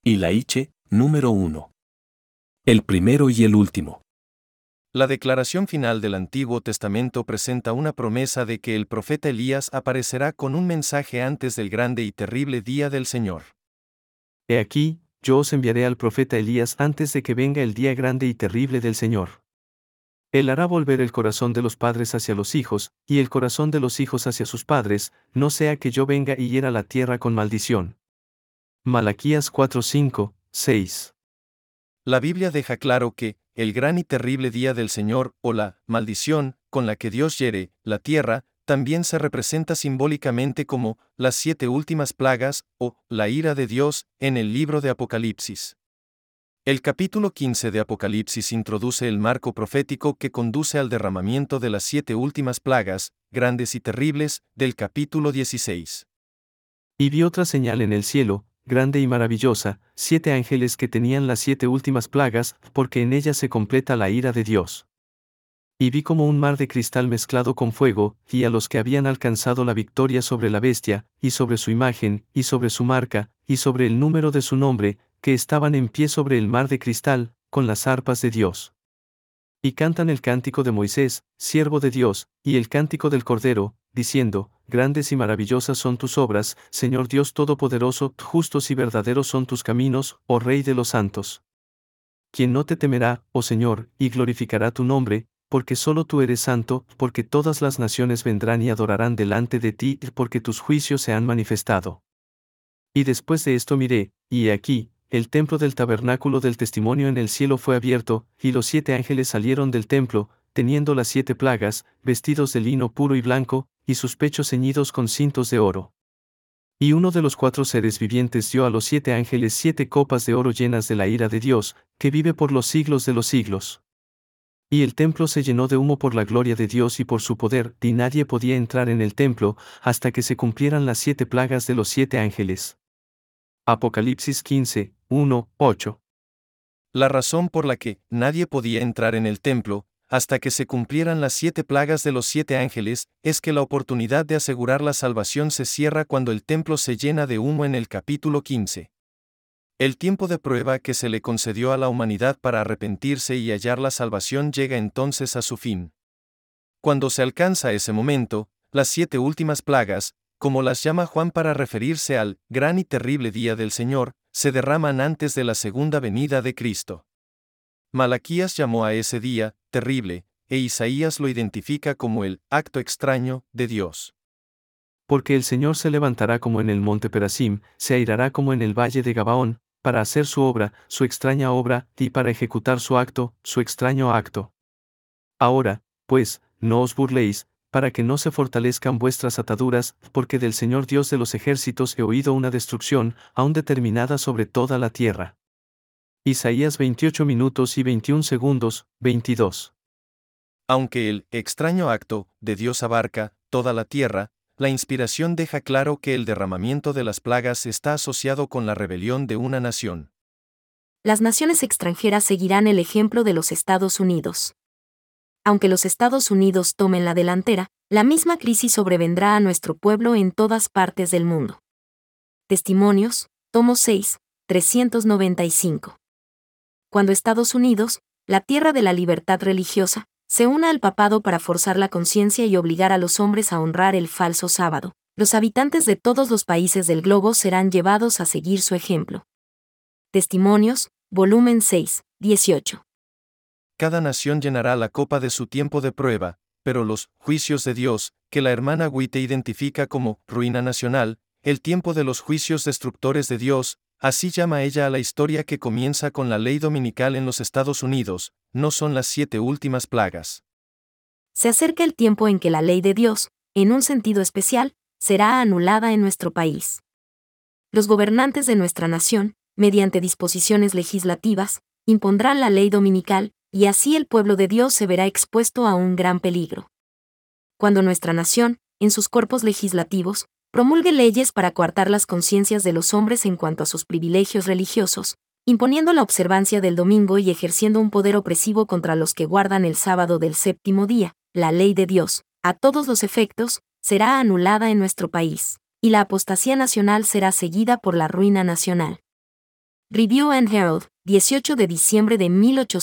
Y la Iche, número 1. El primero y el último. La declaración final del Antiguo Testamento presenta una promesa de que el profeta Elías aparecerá con un mensaje antes del grande y terrible día del Señor. He aquí, yo os enviaré al profeta Elías antes de que venga el día grande y terrible del Señor. Él hará volver el corazón de los padres hacia los hijos, y el corazón de los hijos hacia sus padres, no sea que yo venga y hiera la tierra con maldición. Malaquías 4:5, 6. La Biblia deja claro que, el gran y terrible día del Señor, o la maldición, con la que Dios hiere la tierra, también se representa simbólicamente como las 7 últimas plagas, o la ira de Dios, en el libro de Apocalipsis. El capítulo 15 de Apocalipsis introduce el marco profético que conduce al derramamiento de las 7 últimas plagas, grandes y terribles, del capítulo 16. Y vi otra señal en el cielo, grande y maravillosa, 7 ángeles que tenían las 7 últimas plagas, porque en ellas se completa la ira de Dios. Y vi como un mar de cristal mezclado con fuego, y a los que habían alcanzado la victoria sobre la bestia, y sobre su imagen, y sobre su marca, y sobre el número de su nombre, que estaban en pie sobre el mar de cristal, con las arpas de Dios. Y cantan el cántico de Moisés, siervo de Dios, y el cántico del Cordero, diciendo: Grandes y maravillosas son tus obras, Señor Dios Todopoderoso, justos y verdaderos son tus caminos, oh Rey de los santos. ¿Quién no te temerá, oh Señor, y glorificará tu nombre? Porque solo tú eres santo, porque todas las naciones vendrán y adorarán delante de ti, porque tus juicios se han manifestado. Y después de esto miré, y he aquí, el templo del tabernáculo del testimonio en el cielo fue abierto, y los 7 ángeles salieron del templo, teniendo las 7 plagas, vestidos de lino puro y blanco, y sus pechos ceñidos con cintos de oro. Y uno de los 4 seres vivientes dio a los 7 ángeles 7 copas de oro llenas de la ira de Dios, que vive por los siglos de los siglos. Y el templo se llenó de humo por la gloria de Dios y por su poder, y nadie podía entrar en el templo, hasta que se cumplieran las 7 plagas de los 7 ángeles. Apocalipsis 15, 1, 8. La razón por la que nadie podía entrar en el templo, hasta que se cumplieran las 7 plagas de los 7 ángeles, es que la oportunidad de asegurar la salvación se cierra cuando el templo se llena de humo en el capítulo 15. El tiempo de prueba que se le concedió a la humanidad para arrepentirse y hallar la salvación llega entonces a su fin. Cuando se alcanza ese momento, las 7 últimas plagas, como las llama Juan para referirse al gran y terrible día del Señor, se derraman antes de la segunda venida de Cristo. Malaquías llamó a ese día terrible, e Isaías lo identifica como el acto extraño de Dios. Porque el Señor se levantará como en el monte Perasim, se airará como en el valle de Gabaón, para hacer su obra, su extraña obra, y para ejecutar su acto, su extraño acto. Ahora, pues, no os burléis, para que no se fortalezcan vuestras ataduras, porque del Señor Dios de los ejércitos he oído una destrucción, aún determinada sobre toda la tierra. Isaías 28 minutos y 21 segundos, 22. Aunque el extraño acto de Dios abarca toda la tierra, la inspiración deja claro que el derramamiento de las plagas está asociado con la rebelión de una nación. Las naciones extranjeras seguirán el ejemplo de los Estados Unidos. Aunque los Estados Unidos tomen la delantera, la misma crisis sobrevendrá a nuestro pueblo en todas partes del mundo. Testimonios, tomo 6, 395. Cuando Estados Unidos, la tierra de la libertad religiosa, se una al papado para forzar la conciencia y obligar a los hombres a honrar el falso sábado, los habitantes de todos los países del globo serán llevados a seguir su ejemplo. Testimonios, volumen 6, 18. Cada nación llenará la copa de su tiempo de prueba, pero los juicios de Dios, que la hermana White identifica como ruina nacional, el tiempo de los juicios destructores de Dios, así llama ella a la historia que comienza con la ley dominical en los Estados Unidos, no son las 7 últimas plagas. Se acerca el tiempo en que la ley de Dios, en un sentido especial, será anulada en nuestro país. Los gobernantes de nuestra nación, mediante disposiciones legislativas, impondrán la ley dominical, y así el pueblo de Dios se verá expuesto a un gran peligro. Cuando nuestra nación, en sus cuerpos legislativos, promulgue leyes para coartar las conciencias de los hombres en cuanto a sus privilegios religiosos, imponiendo la observancia del domingo y ejerciendo un poder opresivo contra los que guardan el sábado del séptimo día, la ley de Dios, a todos los efectos, será anulada en nuestro país, y la apostasía nacional será seguida por la ruina nacional. Review and Herald, 18 de diciembre de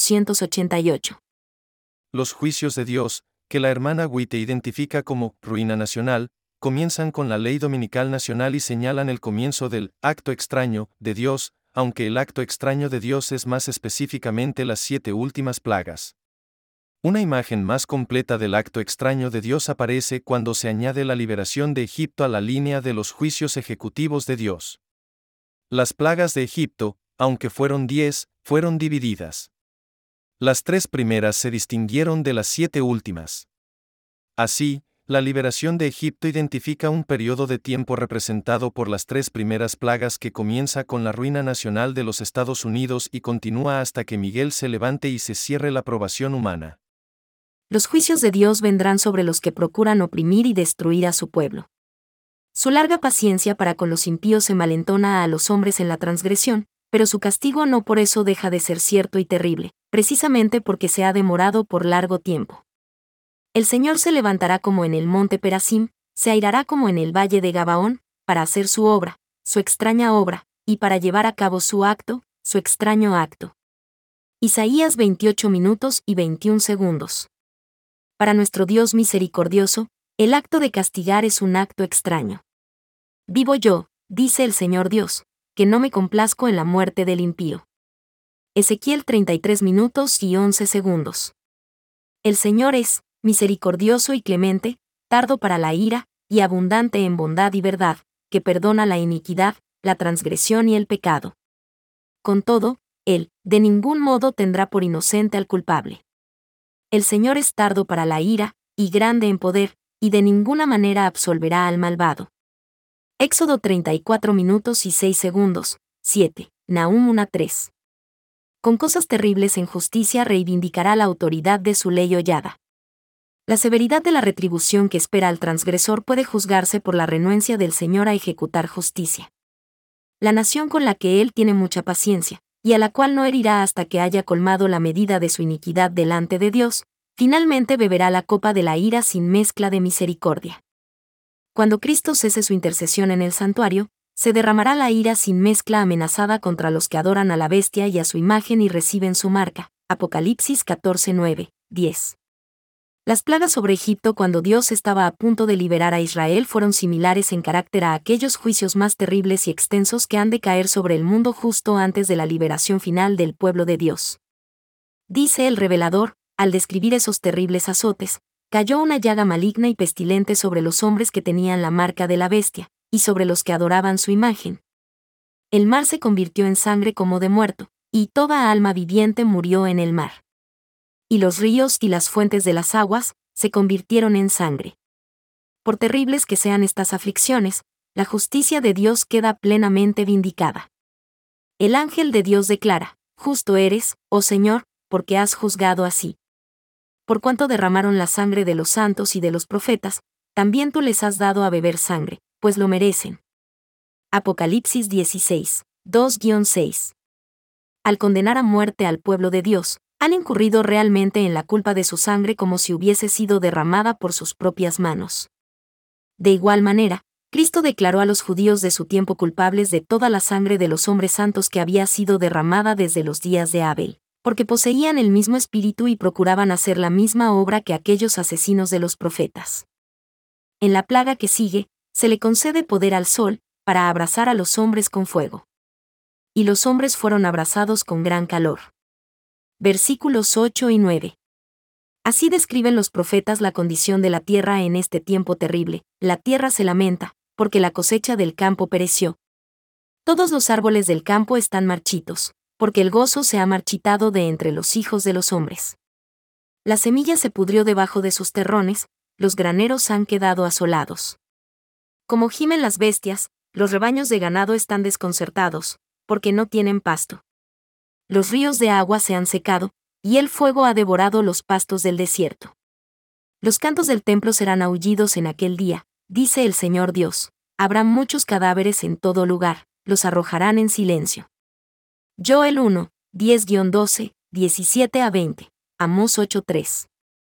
1888. Los juicios de Dios, que la hermana White identifica como ruina nacional, comienzan con la ley dominical nacional y señalan el comienzo del acto extraño de Dios, aunque el acto extraño de Dios es más específicamente las 7 últimas plagas. Una imagen más completa del acto extraño de Dios aparece cuando se añade la liberación de Egipto a la línea de los juicios ejecutivos de Dios. Las plagas de Egipto, aunque fueron 10, fueron divididas. Las 3 primeras se distinguieron de las 7 últimas. Así, la liberación de Egipto identifica un periodo de tiempo representado por las 3 primeras plagas que comienza con la ruina nacional de los Estados Unidos y continúa hasta que Miguel se levante y se cierre la aprobación humana. Los juicios de Dios vendrán sobre los que procuran oprimir y destruir a su pueblo. Su larga paciencia para con los impíos envalentona a los hombres en la transgresión, pero su castigo no por eso deja de ser cierto y terrible, precisamente porque se ha demorado por largo tiempo. El Señor se levantará como en el monte Perasim, se airará como en el valle de Gabaón, para hacer su obra, su extraña obra, y para llevar a cabo su acto, su extraño acto. Isaías 28 minutos y 21 segundos. Para nuestro Dios misericordioso, el acto de castigar es un acto extraño. Vivo yo, dice el Señor Dios, que no me complazco en la muerte del impío. Ezequiel 33 minutos y 11 segundos. El Señor es misericordioso y clemente, tardo para la ira, y abundante en bondad y verdad, que perdona la iniquidad, la transgresión y el pecado. Con todo, Él, de ningún modo tendrá por inocente al culpable. El Señor es tardo para la ira, y grande en poder, y de ninguna manera absolverá al malvado. Éxodo 34 minutos y 6 segundos, 7, Nahum 1:3. Con cosas terribles en justicia reivindicará la autoridad de su ley hollada. La severidad de la retribución que espera al transgresor puede juzgarse por la renuencia del Señor a ejecutar justicia. La nación con la que Él tiene mucha paciencia, y a la cual no herirá hasta que haya colmado la medida de su iniquidad delante de Dios, finalmente beberá la copa de la ira sin mezcla de misericordia. Cuando Cristo cese su intercesión en el santuario, se derramará la ira sin mezcla amenazada contra los que adoran a la bestia y a su imagen y reciben su marca. Apocalipsis 14:9, 10. Las plagas sobre Egipto cuando Dios estaba a punto de liberar a Israel fueron similares en carácter a aquellos juicios más terribles y extensos que han de caer sobre el mundo justo antes de la liberación final del pueblo de Dios. Dice el revelador, al describir esos terribles azotes, cayó una llaga maligna y pestilente sobre los hombres que tenían la marca de la bestia, y sobre los que adoraban su imagen. El mar se convirtió en sangre como de muerto, y toda alma viviente murió en el mar. Y los ríos y las fuentes de las aguas se convirtieron en sangre. Por terribles que sean estas aflicciones, la justicia de Dios queda plenamente vindicada. El ángel de Dios declara: justo eres, oh Señor, porque has juzgado así. Por cuanto derramaron la sangre de los santos y de los profetas, también tú les has dado a beber sangre, pues lo merecen. Apocalipsis 16, 2-6. Al condenar a muerte al pueblo de Dios, han incurrido realmente en la culpa de su sangre como si hubiese sido derramada por sus propias manos. De igual manera, Cristo declaró a los judíos de su tiempo culpables de toda la sangre de los hombres santos que había sido derramada desde los días de Abel, porque poseían el mismo espíritu y procuraban hacer la misma obra que aquellos asesinos de los profetas. En la plaga que sigue, se le concede poder al sol, para abrasar a los hombres con fuego. Y los hombres fueron abrasados con gran calor. Versículos 8 y 9. Así describen los profetas la condición de la tierra en este tiempo terrible: la tierra se lamenta, porque la cosecha del campo pereció. Todos los árboles del campo están marchitos, porque el gozo se ha marchitado de entre los hijos de los hombres. La semilla se pudrió debajo de sus terrones, los graneros han quedado asolados. Como gimen las bestias, los rebaños de ganado están desconcertados, porque no tienen pasto. Los ríos de agua se han secado, y el fuego ha devorado los pastos del desierto. Los cantos del templo serán aullidos en aquel día, dice el Señor Dios. Habrá muchos cadáveres en todo lugar, los arrojarán en silencio. Joel 1, 10-12, 17-20, Amós 8:3.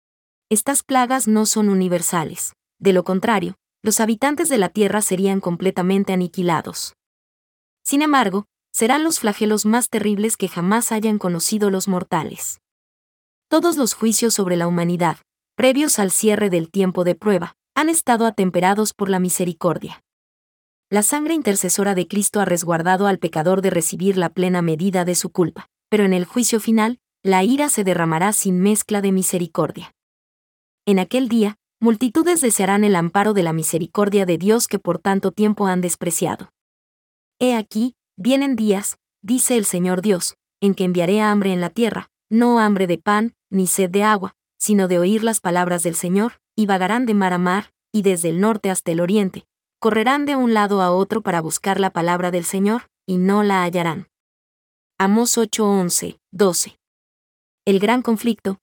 Estas plagas no son universales, de lo contrario, los habitantes de la tierra serían completamente aniquilados. Sin embargo, serán los flagelos más terribles que jamás hayan conocido los mortales. Todos los juicios sobre la humanidad, previos al cierre del tiempo de prueba, han estado atemperados por la misericordia. La sangre intercesora de Cristo ha resguardado al pecador de recibir la plena medida de su culpa, pero en el juicio final, la ira se derramará sin mezcla de misericordia. En aquel día, multitudes desearán el amparo de la misericordia de Dios que por tanto tiempo han despreciado. He aquí, vienen días, dice el Señor Dios, en que enviaré hambre en la tierra, no hambre de pan, ni sed de agua, sino de oír las palabras del Señor, y vagarán de mar a mar, y desde el norte hasta el oriente, correrán de un lado a otro para buscar la palabra del Señor, y no la hallarán. Amós 8:11, 12. El gran conflicto,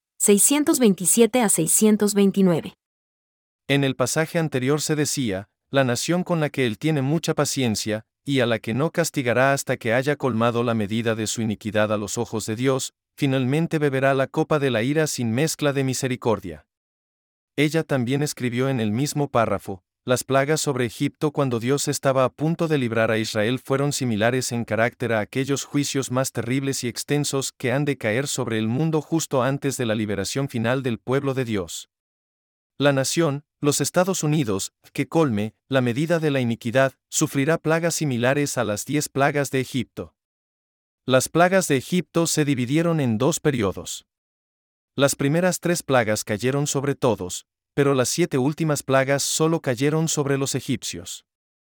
627 a 629. En el pasaje anterior se decía, la nación con la que él tiene mucha paciencia, y a la que no castigará hasta que haya colmado la medida de su iniquidad a los ojos de Dios, finalmente beberá la copa de la ira sin mezcla de misericordia. Ella también escribió en el mismo párrafo, las plagas sobre Egipto cuando Dios estaba a punto de librar a Israel fueron similares en carácter a aquellos juicios más terribles y extensos que han de caer sobre el mundo justo antes de la liberación final del pueblo de Dios. La nación, los Estados Unidos, que colme la medida de la iniquidad, sufrirá plagas similares a las 10 plagas de Egipto. Las plagas de Egipto se dividieron en 2 periodos. Las primeras 3 plagas cayeron sobre todos, pero las 7 últimas plagas solo cayeron sobre los egipcios.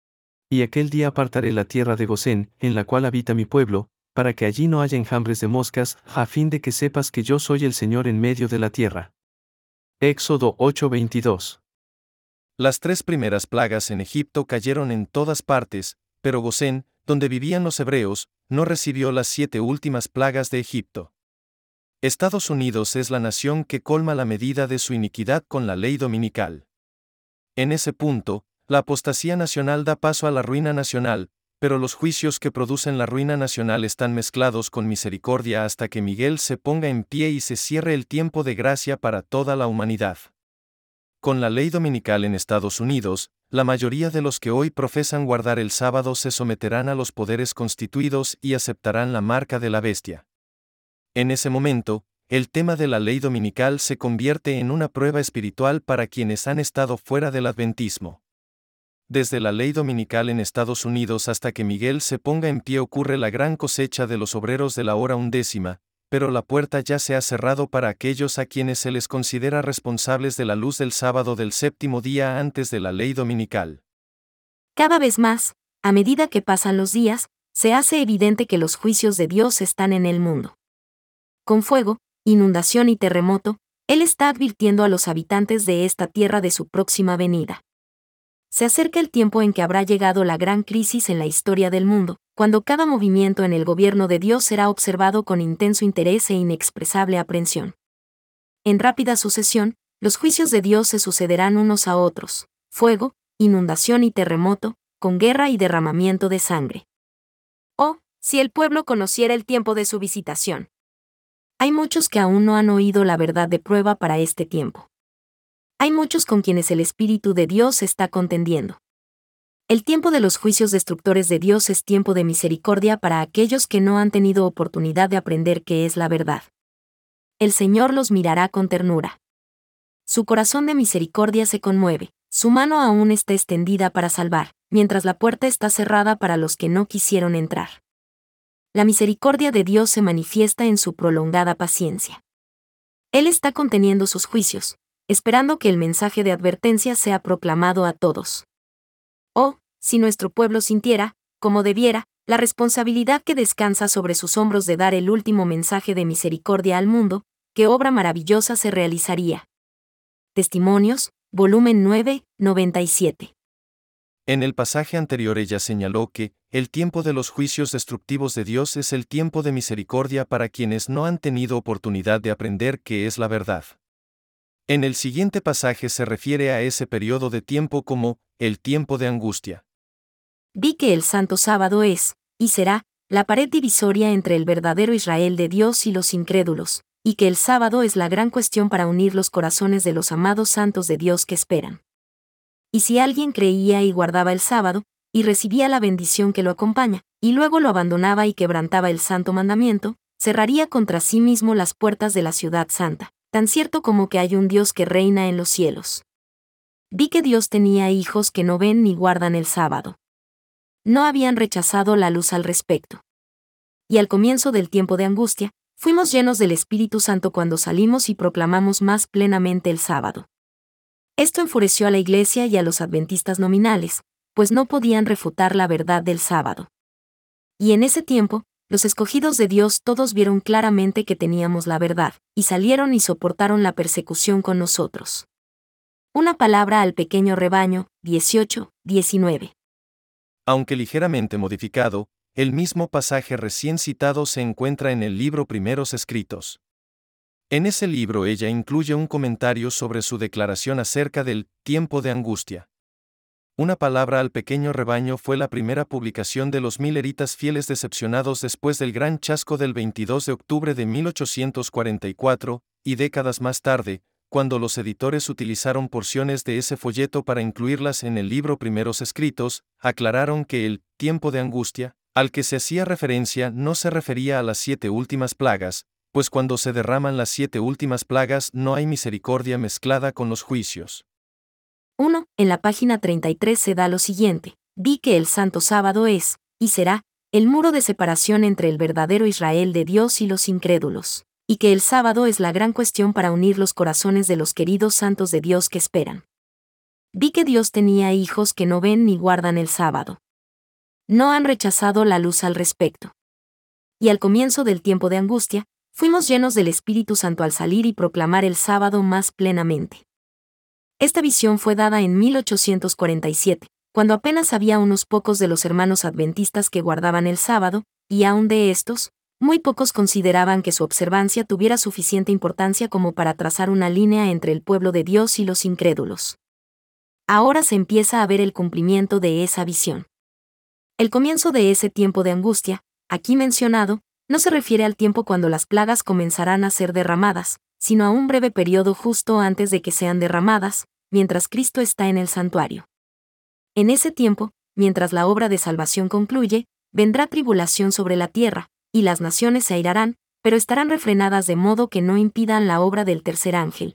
Y aquel día apartaré la tierra de Gosén, en la cual habita mi pueblo, para que allí no haya enjambres de moscas, a fin de que sepas que yo soy el Señor en medio de la tierra. Éxodo 8:22. Las 3 primeras plagas en Egipto cayeron en todas partes, pero Gosén, donde vivían los hebreos, no recibió las 7 últimas plagas de Egipto. Estados Unidos es la nación que colma la medida de su iniquidad con la ley dominical. En ese punto, la apostasía nacional da paso a la ruina nacional, pero los juicios que producen la ruina nacional están mezclados con misericordia hasta que Miguel se ponga en pie y se cierre el tiempo de gracia para toda la humanidad. Con la ley dominical en Estados Unidos, la mayoría de los que hoy profesan guardar el sábado se someterán a los poderes constituidos y aceptarán la marca de la bestia. En ese momento, el tema de la ley dominical se convierte en una prueba espiritual para quienes han estado fuera del adventismo. Desde la ley dominical en Estados Unidos hasta que Miguel se ponga en pie ocurre la gran cosecha de los obreros de la hora undécima, pero la puerta ya se ha cerrado para aquellos a quienes se les considera responsables de la luz del sábado del séptimo día antes de la ley dominical. Cada vez más, a medida que pasan los días, se hace evidente que los juicios de Dios están en el mundo. Con fuego, inundación y terremoto, Él está advirtiendo a los habitantes de esta tierra de su próxima venida. Se acerca el tiempo en que habrá llegado la gran crisis en la historia del mundo, cuando cada movimiento en el gobierno de Dios será observado con intenso interés e inexpresable aprensión. En rápida sucesión, los juicios de Dios se sucederán unos a otros: fuego, inundación y terremoto, con guerra y derramamiento de sangre. Oh, si el pueblo conociera el tiempo de su visitación. Hay muchos que aún no han oído la verdad de prueba para este tiempo. Hay muchos con quienes el Espíritu de Dios está contendiendo. El tiempo de los juicios destructores de Dios es tiempo de misericordia para aquellos que no han tenido oportunidad de aprender qué es la verdad. El Señor los mirará con ternura. Su corazón de misericordia se conmueve, su mano aún está extendida para salvar, mientras la puerta está cerrada para los que no quisieron entrar. La misericordia de Dios se manifiesta en su prolongada paciencia. Él está conteniendo sus juicios, esperando que el mensaje de advertencia sea proclamado a todos. Oh, si nuestro pueblo sintiera, como debiera, la responsabilidad que descansa sobre sus hombros de dar el último mensaje de misericordia al mundo, qué obra maravillosa se realizaría. Testimonios, volumen 9, 97. En el pasaje anterior ella señaló que, el tiempo de los juicios destructivos de Dios es el tiempo de misericordia para quienes no han tenido oportunidad de aprender qué es la verdad. En el siguiente pasaje se refiere a ese periodo de tiempo como, el tiempo de angustia. Vi que el santo sábado es, y será, la pared divisoria entre el verdadero Israel de Dios y los incrédulos, y que el sábado es la gran cuestión para unir los corazones de los amados santos de Dios que esperan. Y si alguien creía y guardaba el sábado, y recibía la bendición que lo acompaña, y luego lo abandonaba y quebrantaba el santo mandamiento, cerraría contra sí mismo las puertas de la ciudad santa, tan cierto como que hay un Dios que reina en los cielos. Vi que Dios tenía hijos que no ven ni guardan el sábado. No habían rechazado la luz al respecto. Y al comienzo del tiempo de angustia, fuimos llenos del Espíritu Santo cuando salimos y proclamamos más plenamente el sábado. Esto enfureció a la Iglesia y a los adventistas nominales, pues no podían refutar la verdad del sábado. Y en ese tiempo, los escogidos de Dios todos vieron claramente que teníamos la verdad, y salieron y soportaron la persecución con nosotros. Una palabra al pequeño rebaño, 18-19. Aunque ligeramente modificado, el mismo pasaje recién citado se encuentra en el libro Primeros Escritos. En ese libro ella incluye un comentario sobre su declaración acerca del tiempo de angustia. Una palabra al pequeño rebaño fue la primera publicación de los mileritas fieles decepcionados después del gran chasco del 22 de octubre de 1844, y décadas más tarde, cuando los editores utilizaron porciones de ese folleto para incluirlas en el libro Primeros Escritos, aclararon que el tiempo de angustia, al que se hacía referencia, no se refería a las 7 últimas plagas, pues cuando se derraman las 7 últimas plagas no hay misericordia mezclada con los juicios. 1. En la página 33 se da lo siguiente: vi que el santo sábado es, y será, el muro de separación entre el verdadero Israel de Dios y los incrédulos, y que el sábado es la gran cuestión para unir los corazones de los queridos santos de Dios que esperan. Vi que Dios tenía hijos que no ven ni guardan el sábado. No han rechazado la luz al respecto. Y al comienzo del tiempo de angustia, fuimos llenos del Espíritu Santo al salir y proclamar el sábado más plenamente. Esta visión fue dada en 1847, cuando apenas había unos pocos de los hermanos adventistas que guardaban el sábado, y aun de estos, muy pocos consideraban que su observancia tuviera suficiente importancia como para trazar una línea entre el pueblo de Dios y los incrédulos. Ahora se empieza a ver el cumplimiento de esa visión. El comienzo de ese tiempo de angustia, aquí mencionado, no se refiere al tiempo cuando las plagas comenzarán a ser derramadas, sino a un breve periodo justo antes de que sean derramadas, mientras Cristo está en el santuario. En ese tiempo, mientras la obra de salvación concluye, vendrá tribulación sobre la tierra, y las naciones se airarán, pero estarán refrenadas de modo que no impidan la obra del tercer ángel.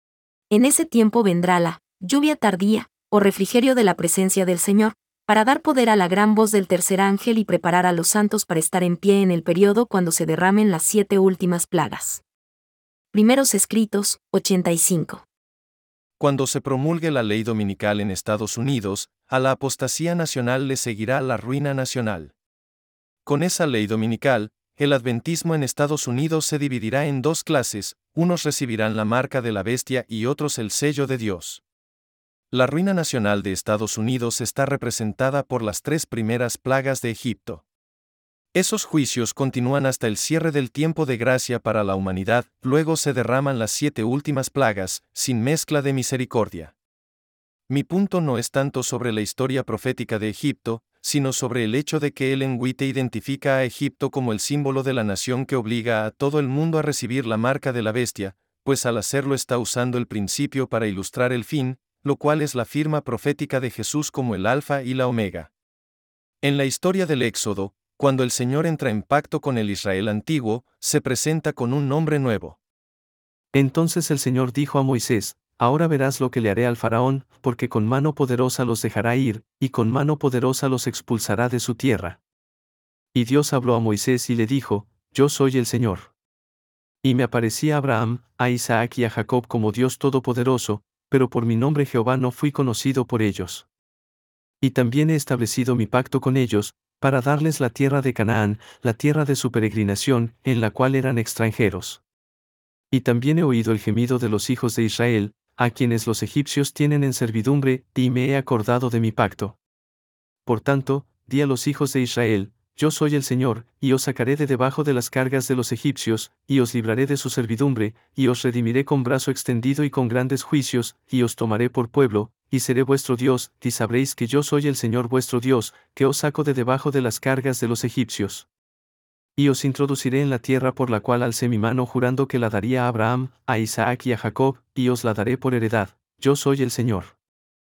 En ese tiempo vendrá la lluvia tardía, o refrigerio de la presencia del Señor, para dar poder a la gran voz del tercer ángel y preparar a los santos para estar en pie en el periodo cuando se derramen las 7 últimas plagas. Primeros Escritos, 85. Cuando se promulgue la ley dominical en Estados Unidos, a la apostasía nacional le seguirá la ruina nacional. Con esa ley dominical, el adventismo en Estados Unidos se dividirá en 2 clases, unos recibirán la marca de la bestia y otros el sello de Dios. La ruina nacional de Estados Unidos está representada por las 3 primeras plagas de Egipto. Esos juicios continúan hasta el cierre del tiempo de gracia para la humanidad, luego se derraman las 7 últimas plagas, sin mezcla de misericordia. Mi punto no es tanto sobre la historia profética de Egipto, sino sobre el hecho de que Ellen White identifica a Egipto como el símbolo de la nación que obliga a todo el mundo a recibir la marca de la bestia, pues al hacerlo está usando el principio para ilustrar el fin, lo cual es la firma profética de Jesús como el Alfa y la Omega. En la historia del Éxodo, cuando el Señor entra en pacto con el Israel antiguo, se presenta con un nombre nuevo. Entonces el Señor dijo a Moisés: Ahora verás lo que le haré al faraón, porque con mano poderosa los dejará ir, y con mano poderosa los expulsará de su tierra. Y Dios habló a Moisés y le dijo: Yo soy el Señor. Y me aparecí a Abraham, a Isaac y a Jacob como Dios Todopoderoso, pero por mi nombre Jehová no fui conocido por ellos. Y también he establecido mi pacto con ellos, para darles la tierra de Canaán, la tierra de su peregrinación, en la cual eran extranjeros. Y también he oído el gemido de los hijos de Israel, a quienes los egipcios tienen en servidumbre, y me he acordado de mi pacto. Por tanto, di a los hijos de Israel: Yo soy el Señor, y os sacaré de debajo de las cargas de los egipcios, y os libraré de su servidumbre, y os redimiré con brazo extendido y con grandes juicios, y os tomaré por pueblo, y seré vuestro Dios, y sabréis que yo soy el Señor vuestro Dios, que os saco de debajo de las cargas de los egipcios. Y os introduciré en la tierra por la cual alcé mi mano jurando que la daría a Abraham, a Isaac y a Jacob, y os la daré por heredad. Yo soy el Señor.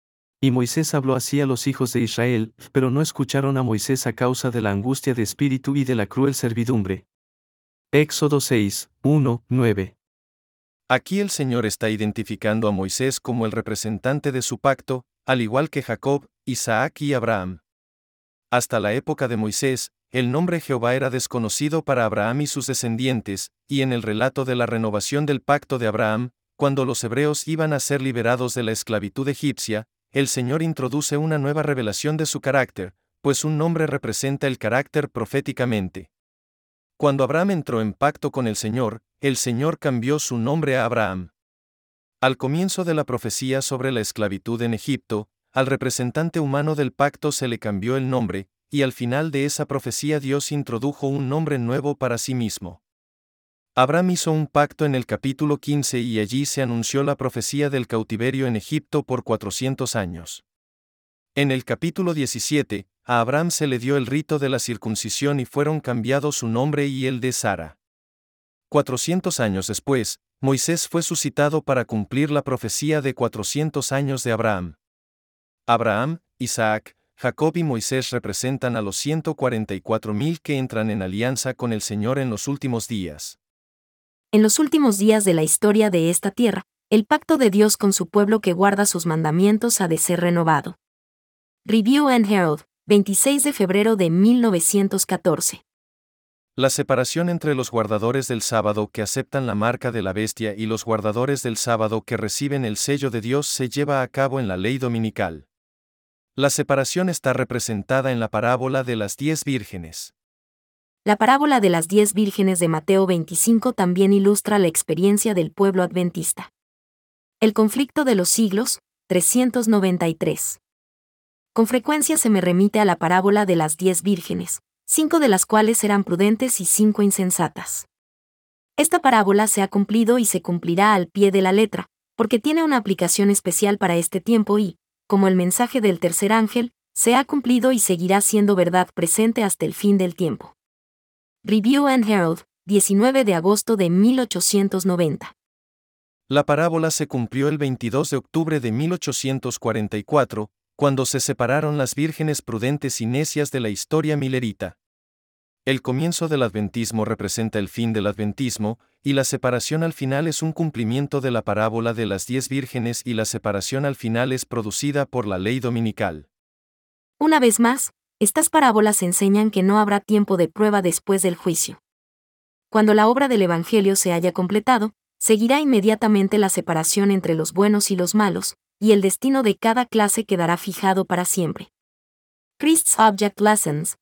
Y Moisés habló así a los hijos de Israel, pero no escucharon a Moisés a causa de la angustia de espíritu y de la cruel servidumbre. Éxodo 6, 1, 9. Aquí el Señor está identificando a Moisés como el representante de su pacto, al igual que Jacob, Isaac y Abraham. Hasta la época de Moisés, el nombre Jehová era desconocido para Abraham y sus descendientes, y en el relato de la renovación del pacto de Abraham, cuando los hebreos iban a ser liberados de la esclavitud egipcia, el Señor introduce una nueva revelación de su carácter, pues un nombre representa el carácter proféticamente. Cuando Abraham entró en pacto con el Señor cambió su nombre a Abraham. Al comienzo de la profecía sobre la esclavitud en Egipto, al representante humano del pacto se le cambió el nombre, y al final de esa profecía Dios introdujo un nombre nuevo para sí mismo. Abraham hizo un pacto en el capítulo 15 y allí se anunció la profecía del cautiverio en Egipto por 400 años. En el capítulo 17, a Abraham se le dio el rito de la circuncisión y fueron cambiados su nombre y el de Sara. 400 años después, Moisés fue suscitado para cumplir la profecía de 400 años de Abraham. Abraham, Isaac, Jacob y Moisés representan a los 144,000 que entran en alianza con el Señor en los últimos días. En los últimos días de la historia de esta tierra, el pacto de Dios con su pueblo que guarda sus mandamientos ha de ser renovado. Review and Herald, 26 de febrero de 1914. La separación entre los guardadores del sábado que aceptan la marca de la bestia y los guardadores del sábado que reciben el sello de Dios se lleva a cabo en la ley dominical. La separación está representada en la parábola de las 10 vírgenes. La parábola de las 10 vírgenes de Mateo 25 también ilustra la experiencia del pueblo adventista. El conflicto de los siglos, 393. Con frecuencia se me remite a la parábola de las 10 vírgenes, 5 de las cuales eran prudentes y 5 insensatas. Esta parábola se ha cumplido y se cumplirá al pie de la letra, porque tiene una aplicación especial para este tiempo y, como el mensaje del tercer ángel, se ha cumplido y seguirá siendo verdad presente hasta el fin del tiempo. Review and Herald, 19 de agosto de 1890. La parábola se cumplió el 22 de octubre de 1844, cuando se separaron las vírgenes prudentes y necias de la historia milerita. El comienzo del adventismo representa el fin del adventismo, y la separación al final es un cumplimiento de la parábola de las 10 vírgenes y la separación al final es producida por la ley dominical. Una vez más, estas parábolas enseñan que no habrá tiempo de prueba después del juicio. Cuando la obra del Evangelio se haya completado, seguirá inmediatamente la separación entre los buenos y los malos, y el destino de cada clase quedará fijado para siempre. Christ's Object Lessons,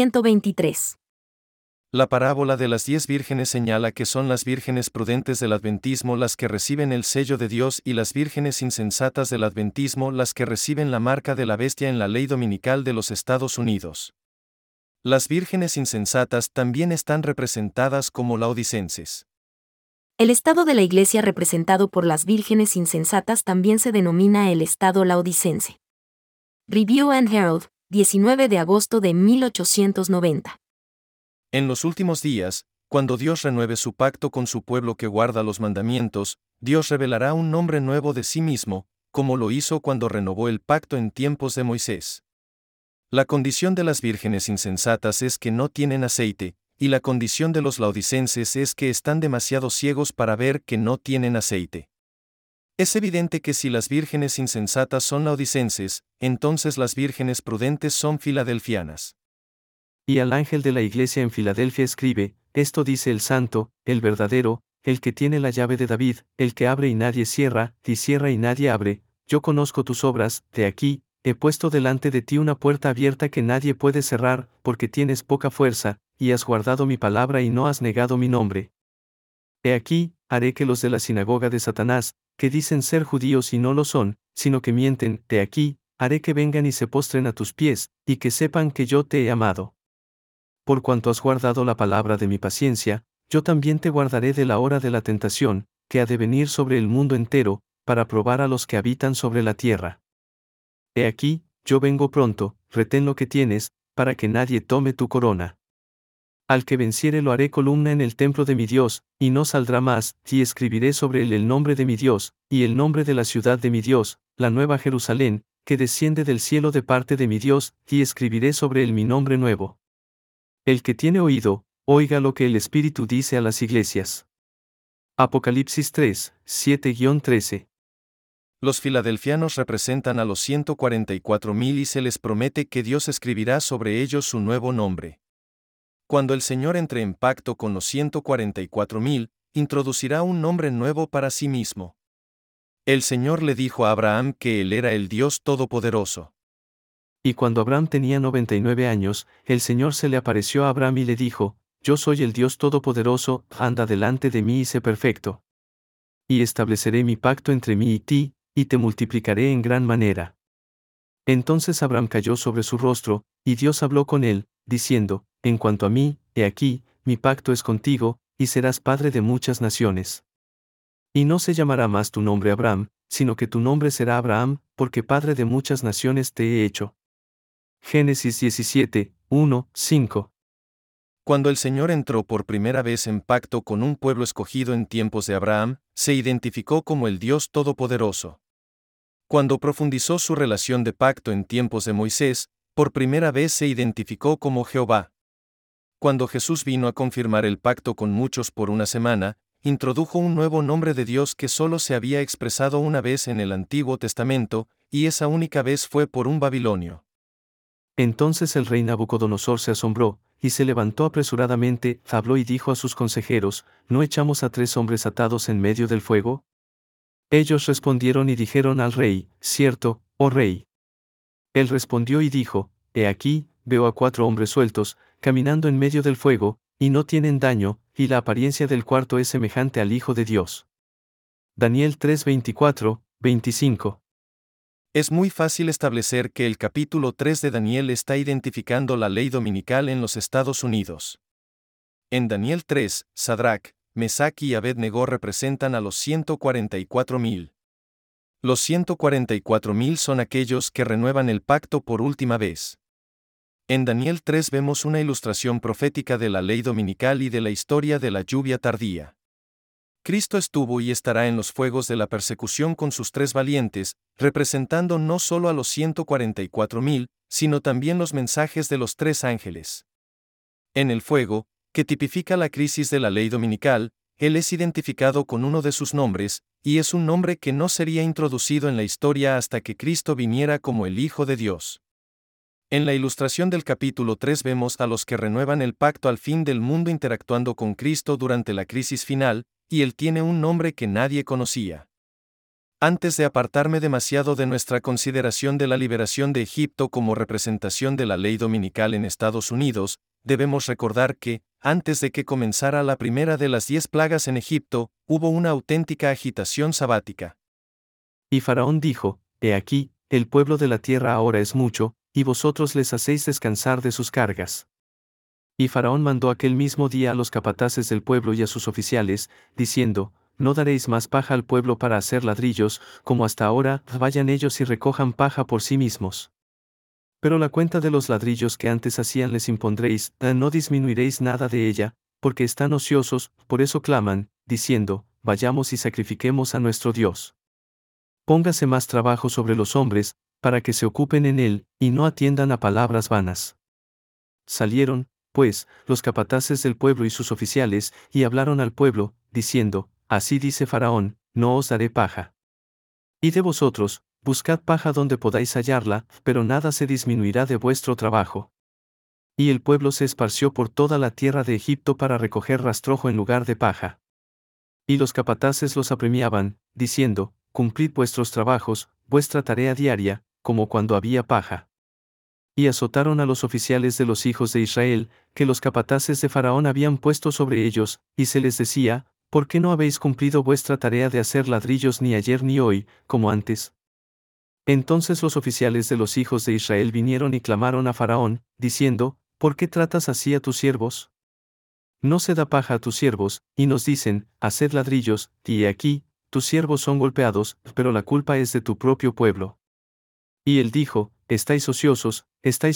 123. La parábola de las 10 vírgenes señala que son las vírgenes prudentes del adventismo las que reciben el sello de Dios y las vírgenes insensatas del adventismo las que reciben la marca de la bestia en la ley dominical de los Estados Unidos. Las vírgenes insensatas también están representadas como laodicenses. El estado de la Iglesia representado por las vírgenes insensatas también se denomina el estado laodicense. Review and Herald, 19 de agosto de 1890. En los últimos días, cuando Dios renueve su pacto con su pueblo que guarda los mandamientos, Dios revelará un nombre nuevo de sí mismo, como lo hizo cuando renovó el pacto en tiempos de Moisés. La condición de las vírgenes insensatas es que no tienen aceite, y la condición de los laodicenses es que están demasiado ciegos para ver que no tienen aceite. Es evidente que si las vírgenes insensatas son laodicenses, entonces las vírgenes prudentes son filadelfianas. Y al ángel de la iglesia en Filadelfia escribe, esto dice el santo, el verdadero, el que tiene la llave de David, el que abre y nadie cierra, y cierra y nadie abre, yo conozco tus obras, de aquí, he puesto delante de ti una puerta abierta que nadie puede cerrar, porque tienes poca fuerza, y has guardado mi palabra y no has negado mi nombre. He aquí, haré que los de la sinagoga de Satanás, que dicen ser judíos y no lo son, sino que mienten, de aquí, haré que vengan y se postren a tus pies, y que sepan que yo te he amado. Por cuanto has guardado la palabra de mi paciencia, yo también te guardaré de la hora de la tentación, que ha de venir sobre el mundo entero, para probar a los que habitan sobre la tierra. He aquí, yo vengo pronto, retén lo que tienes, para que nadie tome tu corona. Al que venciere lo haré columna en el templo de mi Dios, y no saldrá más, y escribiré sobre él el nombre de mi Dios, y el nombre de la ciudad de mi Dios, la nueva Jerusalén, que desciende del cielo de parte de mi Dios, y escribiré sobre él mi nombre nuevo. El que tiene oído, oiga lo que el Espíritu dice a las iglesias. Apocalipsis 3, 7-13. Los filadelfianos representan a los 144,000 y se les promete que Dios escribirá sobre ellos su nuevo nombre. Cuando el Señor entre en pacto con los 144,000, introducirá un nombre nuevo para sí mismo. El Señor le dijo a Abraham que Él era el Dios Todopoderoso. Y cuando Abraham tenía 99 años, el Señor se le apareció a Abraham y le dijo: Yo soy el Dios Todopoderoso, anda delante de mí y sé perfecto. Y estableceré mi pacto entre mí y ti, y te multiplicaré en gran manera. Entonces Abraham cayó sobre su rostro, y Dios habló con él, diciendo: En cuanto a mí, he aquí, mi pacto es contigo, y serás padre de muchas naciones. Y no se llamará más tu nombre Abraham, sino que tu nombre será Abraham, porque padre de muchas naciones te he hecho. Génesis 17, 1, 5. Cuando el Señor entró por primera vez en pacto con un pueblo escogido en tiempos de Abraham, se identificó como el Dios Todopoderoso. Cuando profundizó su relación de pacto en tiempos de Moisés, por primera vez se identificó como Jehová. Cuando Jesús vino a confirmar el pacto con muchos por una semana, introdujo un nuevo nombre de Dios que solo se había expresado una vez en el Antiguo Testamento, y esa única vez fue por un babilonio. Entonces el rey Nabucodonosor se asombró, y se levantó apresuradamente, habló y dijo a sus consejeros: ¿No echamos a 3 hombres atados en medio del fuego? Ellos respondieron y dijeron al rey: Cierto, oh rey. Él respondió y dijo: He aquí, veo a 4 hombres sueltos, caminando en medio del fuego, y no tienen daño, y la apariencia del cuarto es semejante al Hijo de Dios. Daniel 3, 24, 25. Es muy fácil establecer que el capítulo 3 de Daniel está identificando la ley dominical en los Estados Unidos. En Daniel 3, Sadrach, Mesach y Abed-Nego representan a los 144,000. Los 144,000 son aquellos que renuevan el pacto por última vez. En Daniel 3 vemos una ilustración profética de la ley dominical y de la historia de la lluvia tardía. Cristo estuvo y estará en los fuegos de la persecución con sus 3 valientes, representando no solo a los 144,000, sino también los mensajes de los 3 ángeles. En el fuego, que tipifica la crisis de la ley dominical, Él es identificado con uno de sus nombres, y es un nombre que no sería introducido en la historia hasta que Cristo viniera como el Hijo de Dios. En la ilustración del capítulo 3 vemos a los que renuevan el pacto al fin del mundo interactuando con Cristo durante la crisis final, y Él tiene un nombre que nadie conocía. Antes de apartarme demasiado de nuestra consideración de la liberación de Egipto como representación de la ley dominical en Estados Unidos, debemos recordar que, antes de que comenzara la primera de las 10 plagas en Egipto, hubo una auténtica agitación sabática. Y Faraón dijo: He aquí, el pueblo de la tierra ahora es mucho, y vosotros les hacéis descansar de sus cargas. Y Faraón mandó aquel mismo día a los capataces del pueblo y a sus oficiales, diciendo: No daréis más paja al pueblo para hacer ladrillos, como hasta ahora, vayan ellos y recojan paja por sí mismos. Pero la cuenta de los ladrillos que antes hacían les impondréis, no disminuiréis nada de ella, porque están ociosos, por eso claman, diciendo: Vayamos y sacrifiquemos a nuestro Dios. Póngase más trabajo sobre los hombres, para que se ocupen en él, y no atiendan a palabras vanas. Salieron, pues, los capataces del pueblo y sus oficiales, y hablaron al pueblo, diciendo: Así dice Faraón: No os daré paja. Y de vosotros, buscad paja donde podáis hallarla, pero nada se disminuirá de vuestro trabajo. Y el pueblo se esparció por toda la tierra de Egipto para recoger rastrojo en lugar de paja. Y los capataces los apremiaban, diciendo: Cumplid vuestros trabajos, vuestra tarea diaria, como cuando había paja. Y azotaron a los oficiales de los hijos de Israel, que los capataces de Faraón habían puesto sobre ellos, y se les decía: ¿Por qué no habéis cumplido vuestra tarea de hacer ladrillos ni ayer ni hoy, como antes? Entonces los oficiales de los hijos de Israel vinieron y clamaron a Faraón, diciendo: ¿Por qué tratas así a tus siervos? No se da paja a tus siervos, y nos dicen: Haced ladrillos, y he aquí, tus siervos son golpeados, pero la culpa es de tu propio pueblo. Y él dijo: estáis ociosos,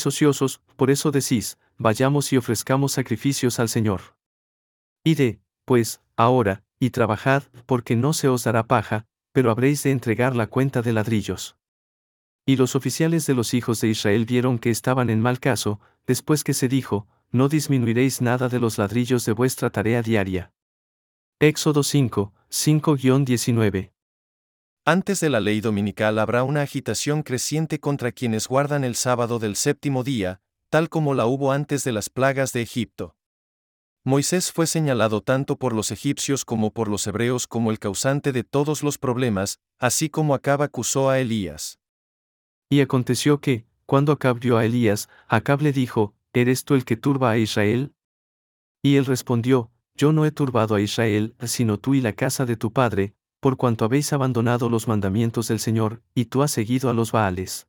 por eso decís: Vayamos y ofrezcamos sacrificios al Señor. Id, pues, ahora, y trabajad, porque no se os dará paja, pero habréis de entregar la cuenta de ladrillos. Y los oficiales de los hijos de Israel vieron que estaban en mal caso, después que se dijo, no disminuiréis nada de los ladrillos de vuestra tarea diaria. Éxodo 5, 5-19. Antes de la ley dominical habrá una agitación creciente contra quienes guardan el sábado del séptimo día, tal como la hubo antes de las plagas de Egipto. Moisés fue señalado tanto por los egipcios como por los hebreos como el causante de todos los problemas, así como Acab acusó a Elías. Y aconteció que, cuando Acab vio a Elías, Acab le dijo, ¿eres tú el que turba a Israel? Y él respondió, yo no he turbado a Israel, sino tú y la casa de tu padre, por cuanto habéis abandonado los mandamientos del Señor, y tú has seguido a los Baales.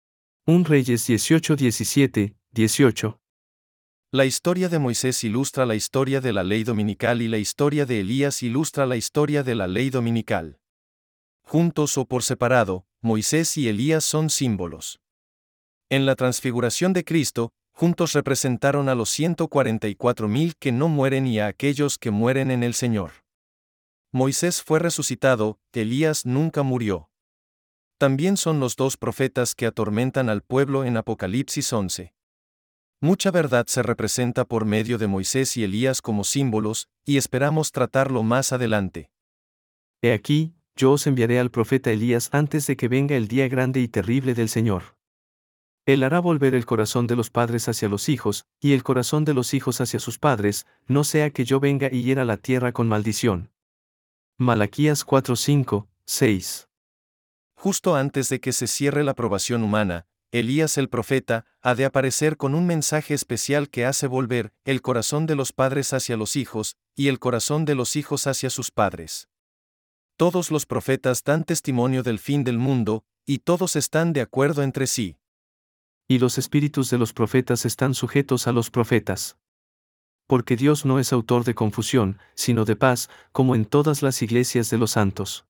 1 Reyes 18:17, 18. La historia de Moisés ilustra la historia de la ley dominical y la historia de Elías ilustra la historia de la ley dominical. Juntos o por separado, Moisés y Elías son símbolos. En la transfiguración de Cristo, juntos representaron a los 144,000 que no mueren y a aquellos que mueren en el Señor. Moisés fue resucitado, Elías nunca murió. También son los dos profetas que atormentan al pueblo en Apocalipsis 11. Mucha verdad se representa por medio de Moisés y Elías como símbolos, y esperamos tratarlo más adelante. He aquí, yo os enviaré al profeta Elías antes de que venga el día grande y terrible del Señor. Él hará volver el corazón de los padres hacia los hijos, y el corazón de los hijos hacia sus padres, no sea que yo venga y hiera la tierra con maldición. Malaquías 4:5, 6. Justo antes de que se cierre la aprobación humana, Elías el profeta ha de aparecer con un mensaje especial que hace volver el corazón de los padres hacia los hijos, y el corazón de los hijos hacia sus padres. Todos los profetas dan testimonio del fin del mundo, y todos están de acuerdo entre sí. Y los espíritus de los profetas están sujetos a los profetas. Porque Dios no es autor de confusión, sino de paz, como en todas las iglesias de los santos.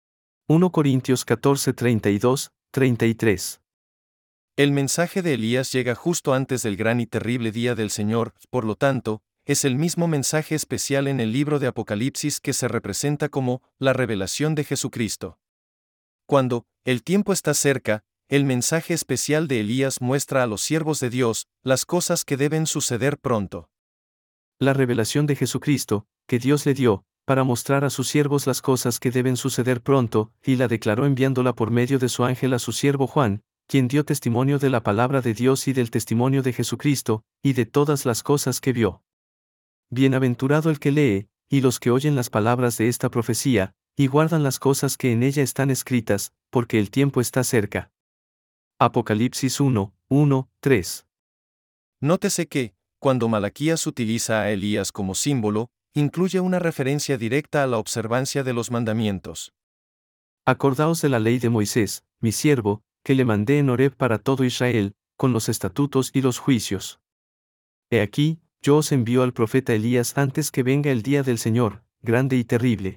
1 Corintios 14:32, 33. El mensaje de Elías llega justo antes del gran y terrible día del Señor, por lo tanto, es el mismo mensaje especial en el libro de Apocalipsis que se representa como la revelación de Jesucristo. Cuando el tiempo está cerca, el mensaje especial de Elías muestra a los siervos de Dios las cosas que deben suceder pronto. La revelación de Jesucristo, que Dios le dio, para mostrar a sus siervos las cosas que deben suceder pronto, y la declaró enviándola por medio de su ángel a su siervo Juan, quien dio testimonio de la palabra de Dios y del testimonio de Jesucristo, y de todas las cosas que vio. Bienaventurado el que lee, y los que oyen las palabras de esta profecía, y guardan las cosas que en ella están escritas, porque el tiempo está cerca. Apocalipsis 1, 1, 3. Nótese que, cuando Malaquías utiliza a Elías como símbolo, incluye una referencia directa a la observancia de los mandamientos. Acordaos de la ley de Moisés, mi siervo, que le mandé en Horeb para todo Israel, con los estatutos y los juicios. He aquí, yo os envío al profeta Elías antes que venga el día del Señor, grande y terrible.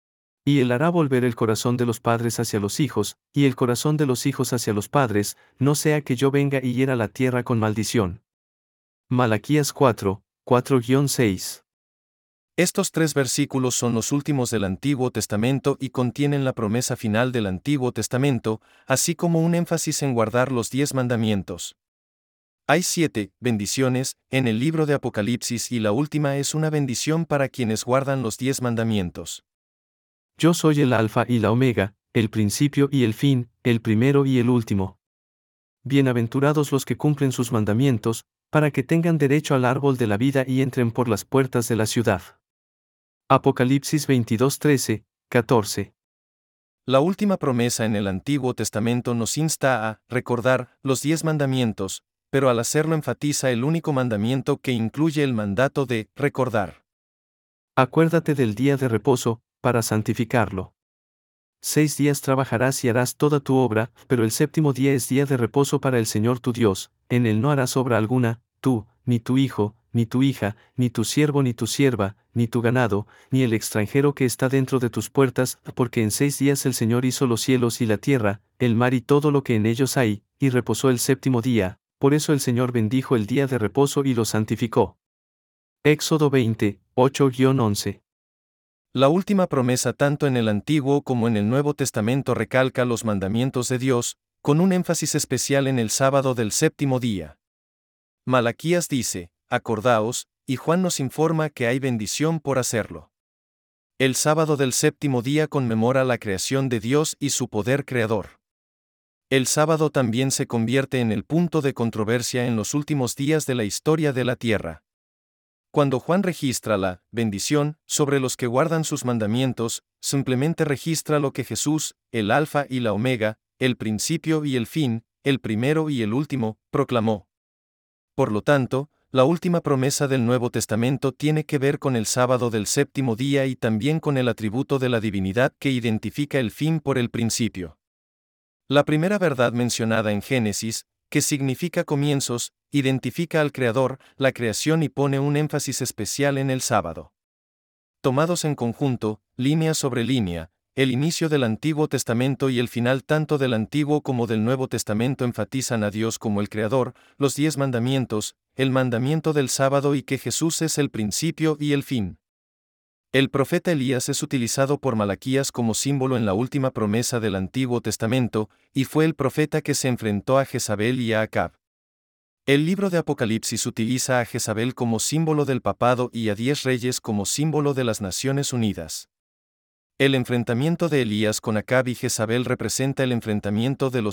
Y él hará volver el corazón de los padres hacia los hijos, y el corazón de los hijos hacia los padres, no sea que yo venga y hiera la tierra con maldición. Malaquías 4, 4-6. Estos 3 versículos son los últimos del Antiguo Testamento y contienen la promesa final del Antiguo Testamento, así como un énfasis en guardar los 10 mandamientos. Hay 7 bendiciones en el libro de Apocalipsis y la última es una bendición para quienes guardan los 10 mandamientos. Yo soy el Alfa y la Omega, el principio y el fin, el primero y el último. Bienaventurados los que cumplen sus mandamientos, para que tengan derecho al árbol de la vida y entren por las puertas de la ciudad. Apocalipsis 22:13, 14. La última promesa en el Antiguo Testamento nos insta a recordar los 10 mandamientos, pero al hacerlo enfatiza el único mandamiento que incluye el mandato de recordar. Acuérdate del día de reposo, para santificarlo. 6 días trabajarás y harás toda tu obra, pero el séptimo día es día de reposo para el Señor tu Dios, en él no harás obra alguna, tú, ni tu hijo, ni tu hija, ni tu siervo ni tu sierva, ni tu ganado, ni el extranjero que está dentro de tus puertas, porque en 6 días el Señor hizo los cielos y la tierra, el mar y todo lo que en ellos hay, y reposó el séptimo día, por eso el Señor bendijo el día de reposo y lo santificó. Éxodo 20, 8-11. La última promesa tanto en el Antiguo como en el Nuevo Testamento recalca los mandamientos de Dios, con un énfasis especial en el sábado del séptimo día. Malaquías dice, acordaos, y Juan nos informa que hay bendición por hacerlo. El sábado del séptimo día conmemora la creación de Dios y su poder creador. El sábado también se convierte en el punto de controversia en los últimos días de la historia de la tierra. Cuando Juan registra la bendición sobre los que guardan sus mandamientos, simplemente registra lo que Jesús, el Alfa y la Omega, el principio y el fin, el primero y el último, proclamó. Por lo tanto, la última promesa del Nuevo Testamento tiene que ver con el sábado del séptimo día y también con el atributo de la divinidad que identifica el fin por el principio. La primera verdad mencionada en Génesis, que significa comienzos, identifica al Creador, la creación y pone un énfasis especial en el sábado. Tomados en conjunto, línea sobre línea, el inicio del Antiguo Testamento y el final tanto del Antiguo como del Nuevo Testamento enfatizan a Dios como el Creador, los 10 mandamientos, el mandamiento del sábado y que Jesús es el principio y el fin. El profeta Elías es utilizado por Malaquías como símbolo en la última promesa del Antiguo Testamento, y fue el profeta que se enfrentó a Jezabel y a Acab. El libro de Apocalipsis utiliza a Jezabel como símbolo del papado y a 10 reyes como símbolo de las Naciones Unidas. El enfrentamiento de Elías con Acab y Jezabel representa el enfrentamiento de los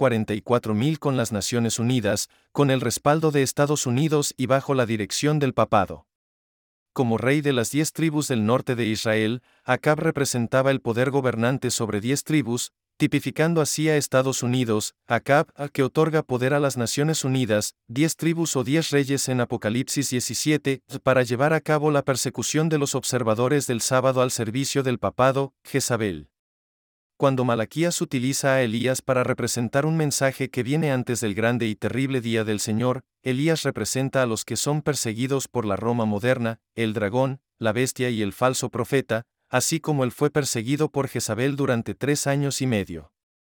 144.000 con las Naciones Unidas, con el respaldo de Estados Unidos y bajo la dirección del papado. Como rey de las 10 tribus del norte de Israel, Acab representaba el poder gobernante sobre 10 tribus, tipificando así a Estados Unidos, Acab, al que otorga poder a las Naciones Unidas, 10 tribus o 10 reyes en Apocalipsis 17, para llevar a cabo la persecución de los observadores del sábado al servicio del papado, Jezabel. Cuando Malaquías utiliza a Elías para representar un mensaje que viene antes del grande y terrible día del Señor, Elías representa a los que son perseguidos por la Roma moderna, el dragón, la bestia y el falso profeta, así como él fue perseguido por Jezabel durante 3 años y medio.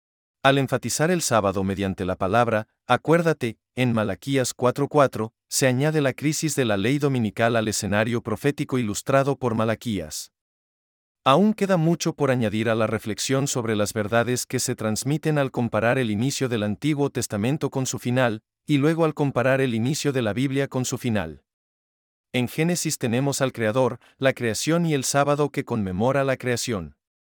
Al enfatizar el sábado mediante la palabra, acuérdate, en Malaquías 4:4, se añade la crisis de la ley dominical al escenario profético ilustrado por Malaquías. Aún queda mucho por añadir a la reflexión sobre las verdades que se transmiten al comparar el inicio del Antiguo Testamento con su final, y luego al comparar el inicio de la Biblia con su final. En Génesis tenemos al Creador, la creación y el sábado que conmemora la creación.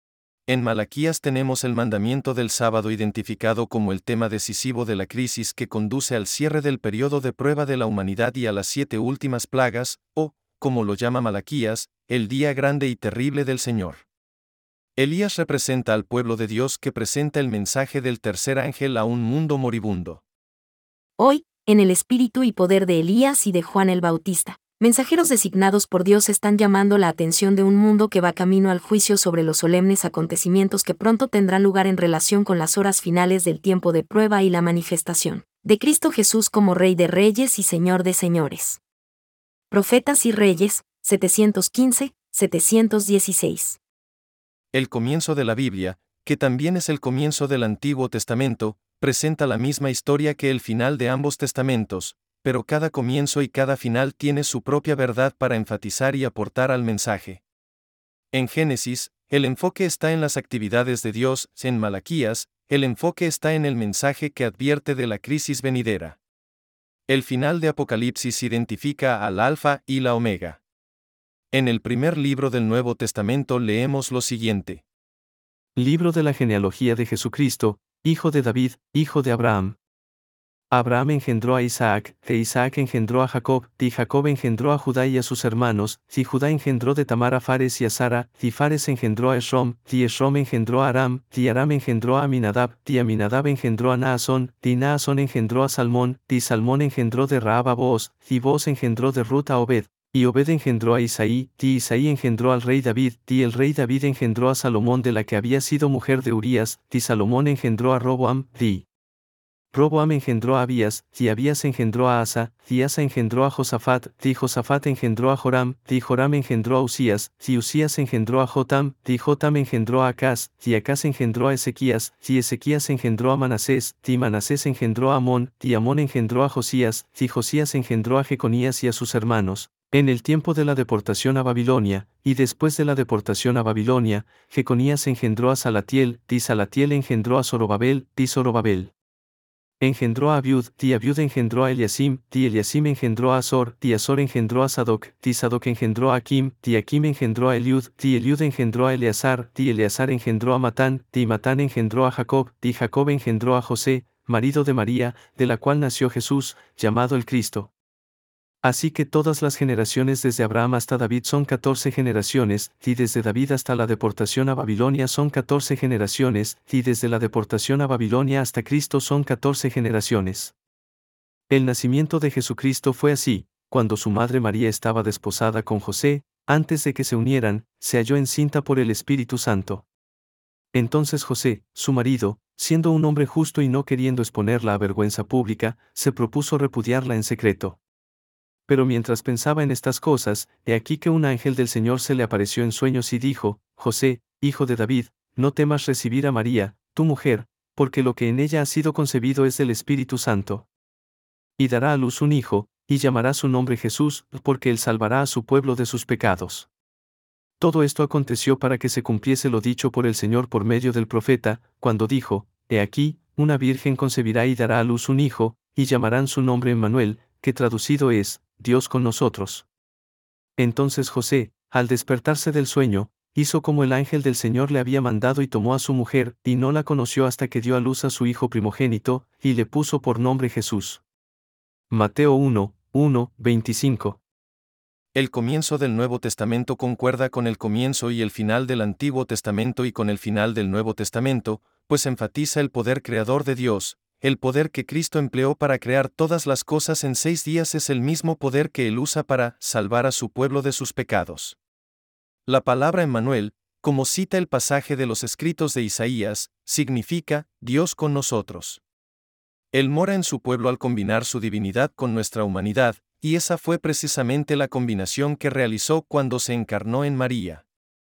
En Malaquías tenemos el mandamiento del sábado identificado como el tema decisivo de la crisis que conduce al cierre del periodo de prueba de la humanidad y a las 7 últimas plagas, o, como lo llama Malaquías, el día grande y terrible del Señor. Elías representa al pueblo de Dios que presenta el mensaje del tercer ángel a un mundo moribundo. Hoy, en el espíritu y poder de Elías y de Juan el Bautista, mensajeros designados por Dios están llamando la atención de un mundo que va camino al juicio sobre los solemnes acontecimientos que pronto tendrán lugar en relación con las horas finales del tiempo de prueba y la manifestación de Cristo Jesús como Rey de Reyes y Señor de Señores. Profetas y Reyes, 715-716. El comienzo de la Biblia, que también es el comienzo del Antiguo Testamento, presenta la misma historia que el final de ambos testamentos, pero cada comienzo y cada final tiene su propia verdad para enfatizar y aportar al mensaje. En Génesis, el enfoque está en las actividades de Dios; en Malaquías, el enfoque está en el mensaje que advierte de la crisis venidera. El final de Apocalipsis identifica al Alfa y la Omega. En el primer libro del Nuevo Testamento leemos lo siguiente. Libro de la genealogía de Jesucristo, hijo de David, hijo de Abraham. Abraham engendró a Isaac, e Isaac engendró a Jacob, y Jacob engendró a Judá y a sus hermanos, y Judá engendró de Tamar a Fares y a Sara, y Fares engendró a Esrom, y Esrom engendró a Aram, y Aram engendró a Aminadab, y Aminadab engendró a Naasón, y Naasón engendró a Salmón, y Salmón engendró de Rahab a Booz, y Booz engendró de Ruth a Obed, y Obed engendró a Isaí, y Isaí engendró al rey David, y el rey David engendró a Salomón de la que había sido mujer de Urías, y Salomón engendró a Roboam, y Roboam engendró a Abías, y Abías engendró a Asa, y Asa engendró a Josafat, y Josafat engendró a Joram, y Joram engendró a Usías, y Usías engendró a Jotam, y Jotam engendró a Acaz, y Acaz engendró a Ezequías, y Ezequías engendró a Manasés, y Manasés engendró a Amón, y Amón engendró a Josías, y Josías engendró a Jeconías y a sus hermanos, En el tiempo de la deportación a Babilonia, y después de la deportación a Babilonia, Jeconías engendró a Salatiel, y Salatiel engendró a Zorobabel, y Zorobabel engendró a Abiud, y Abiud engendró a Eliasim, y Eliasim engendró a Azor, y Azor engendró a Sadoc, y Sadoc engendró a Akim, y Akim engendró a Eliud, y Eliud engendró a Eleazar, y Eleazar engendró a Matán, y Matán engendró a Jacob, y Jacob engendró a José, marido de María, de la cual nació Jesús, llamado el Cristo. Así que todas las generaciones desde Abraham hasta David son 14 generaciones, y desde David hasta la deportación a Babilonia son 14 generaciones, y desde la deportación a Babilonia hasta Cristo son 14 generaciones. El nacimiento de Jesucristo fue así: cuando su madre María estaba desposada con José, antes de que se unieran, se halló encinta por el Espíritu Santo. Entonces José, su marido, siendo un hombre justo y no queriendo exponerla a vergüenza pública, se propuso repudiarla en secreto. Pero mientras pensaba en estas cosas, he aquí que un ángel del Señor se le apareció en sueños y dijo: José, hijo de David, no temas recibir a María, tu mujer, porque lo que en ella ha sido concebido es del Espíritu Santo. Y dará a luz un hijo, y llamará su nombre Jesús, porque él salvará a su pueblo de sus pecados. Todo esto aconteció para que se cumpliese lo dicho por el Señor por medio del profeta, cuando dijo: He aquí, una virgen concebirá y dará a luz un hijo, y llamarán su nombre Emmanuel, que traducido es, Dios con nosotros. Entonces José, al despertarse del sueño, hizo como el ángel del Señor le había mandado y tomó a su mujer, y no la conoció hasta que dio a luz a su hijo primogénito, y le puso por nombre Jesús. Mateo 1:25. El comienzo del Nuevo Testamento concuerda con el comienzo y el final del Antiguo Testamento y con el final del Nuevo Testamento, pues enfatiza el poder creador de Dios. El poder que Cristo empleó para crear todas las cosas en 6 días es el mismo poder que Él usa para salvar a su pueblo de sus pecados. La palabra Emmanuel, como cita el pasaje de los escritos de Isaías, significa Dios con nosotros. Él mora en su pueblo al combinar su divinidad con nuestra humanidad, y esa fue precisamente la combinación que realizó cuando se encarnó en María.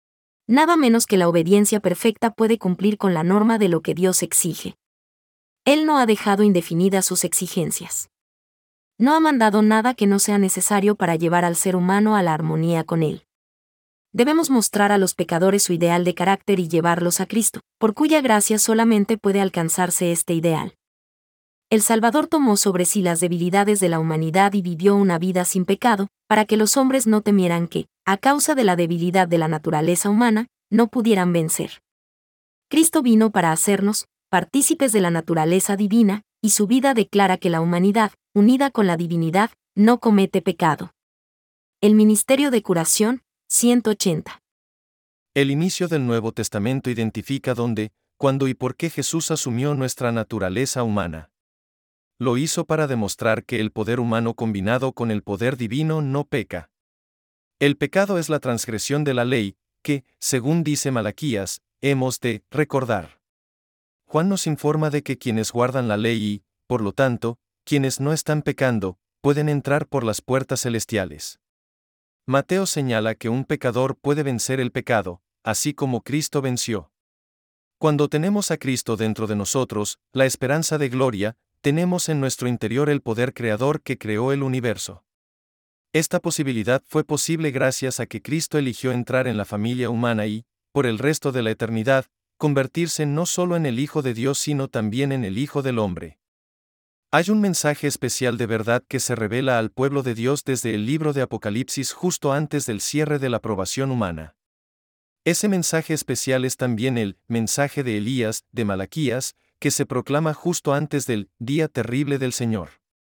Nada menos que la obediencia perfecta puede cumplir con la norma de lo que Dios exige. Él no ha dejado indefinidas sus exigencias. No ha mandado nada que no sea necesario para llevar al ser humano a la armonía con Él. Debemos mostrar a los pecadores su ideal de carácter y llevarlos a Cristo, por cuya gracia solamente puede alcanzarse este ideal. El Salvador tomó sobre sí las debilidades de la humanidad y vivió una vida sin pecado, para que los hombres no temieran que, a causa de la debilidad de la naturaleza humana, no pudieran vencer. Cristo vino para hacernos partícipes de la naturaleza divina, y su vida declara que la humanidad, unida con la divinidad, no comete pecado. El ministerio de curación, 180. El inicio del Nuevo Testamento identifica dónde, cuándo y por qué Jesús asumió nuestra naturaleza humana. Lo hizo para demostrar que el poder humano combinado con el poder divino no peca. El pecado es la transgresión de la ley, que, según dice Malaquías, hemos de recordar. Juan nos informa de que quienes guardan la ley y, por lo tanto, quienes no están pecando, pueden entrar por las puertas celestiales. Mateo señala que un pecador puede vencer el pecado, así como Cristo venció. Cuando tenemos a Cristo dentro de nosotros, la esperanza de gloria, tenemos en nuestro interior el poder creador que creó el universo. Esta posibilidad fue posible gracias a que Cristo eligió entrar en la familia humana y, por el resto de la eternidad, convertirse no solo en el Hijo de Dios sino también en el Hijo del Hombre. Hay un mensaje especial de verdad que se revela al pueblo de Dios desde el libro de Apocalipsis justo antes del cierre de la probación humana. Ese mensaje especial es también el mensaje de Elías, de Malaquías, que se proclama justo antes del día terrible del Señor.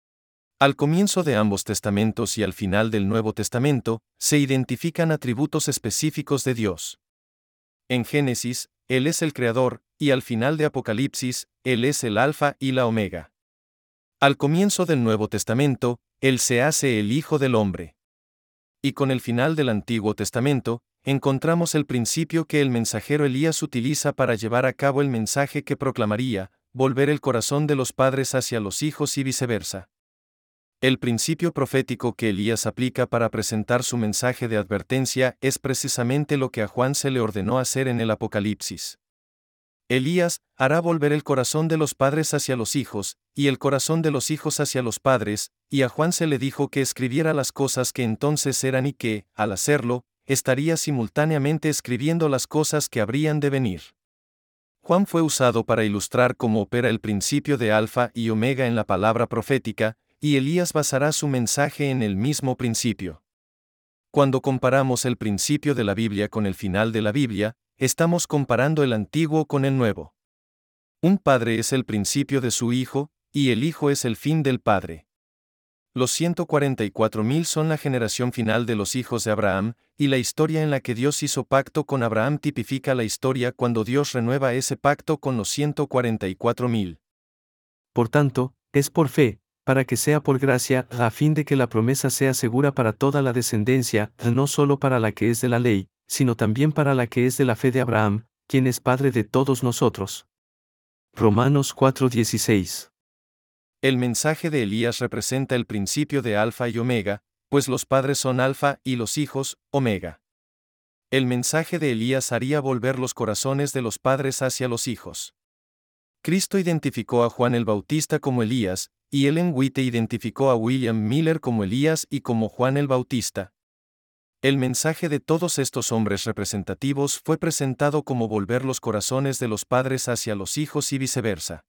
Al comienzo de ambos testamentos y al final del Nuevo Testamento, se identifican atributos específicos de Dios. En Génesis, Él es el Creador, y al final de Apocalipsis, Él es el Alfa y la Omega. Al comienzo del Nuevo Testamento, Él se hace el Hijo del Hombre. Y con el final del Antiguo Testamento, encontramos el principio que el mensajero Elías utiliza para llevar a cabo el mensaje que proclamaría, volver el corazón de los padres hacia los hijos y viceversa. El principio profético que Elías aplica para presentar su mensaje de advertencia es precisamente lo que a Juan se le ordenó hacer en el Apocalipsis. Elías hará volver el corazón de los padres hacia los hijos, y el corazón de los hijos hacia los padres, y a Juan se le dijo que escribiera las cosas que entonces eran y que, al hacerlo, estaría simultáneamente escribiendo las cosas que habrían de venir. Juan fue usado para ilustrar cómo opera el principio de Alfa y Omega en la palabra profética, y Elías basará su mensaje en el mismo principio. Cuando comparamos el principio de la Biblia con el final de la Biblia, estamos comparando el antiguo con el nuevo. Un padre es el principio de su hijo, y el hijo es el fin del padre. Los 144,000 son la generación final de los hijos de Abraham, y la historia en la que Dios hizo pacto con Abraham tipifica la historia cuando Dios renueva ese pacto con los 144,000. Por tanto, es por fe, para que sea por gracia, a fin de que la promesa sea segura para toda la descendencia, no solo para la que es de la ley, sino también para la que es de la fe de Abraham, quien es Padre de todos nosotros. Romanos 4:16. El mensaje de Elías representa el principio de Alfa y Omega, pues los padres son Alfa y los hijos, Omega. El mensaje de Elías haría volver los corazones de los padres hacia los hijos. Cristo identificó a Juan el Bautista como Elías, y Ellen White identificó a William Miller como Elías y como Juan el Bautista. El mensaje de todos estos hombres representativos fue presentado como volver los corazones de los padres hacia los hijos y viceversa.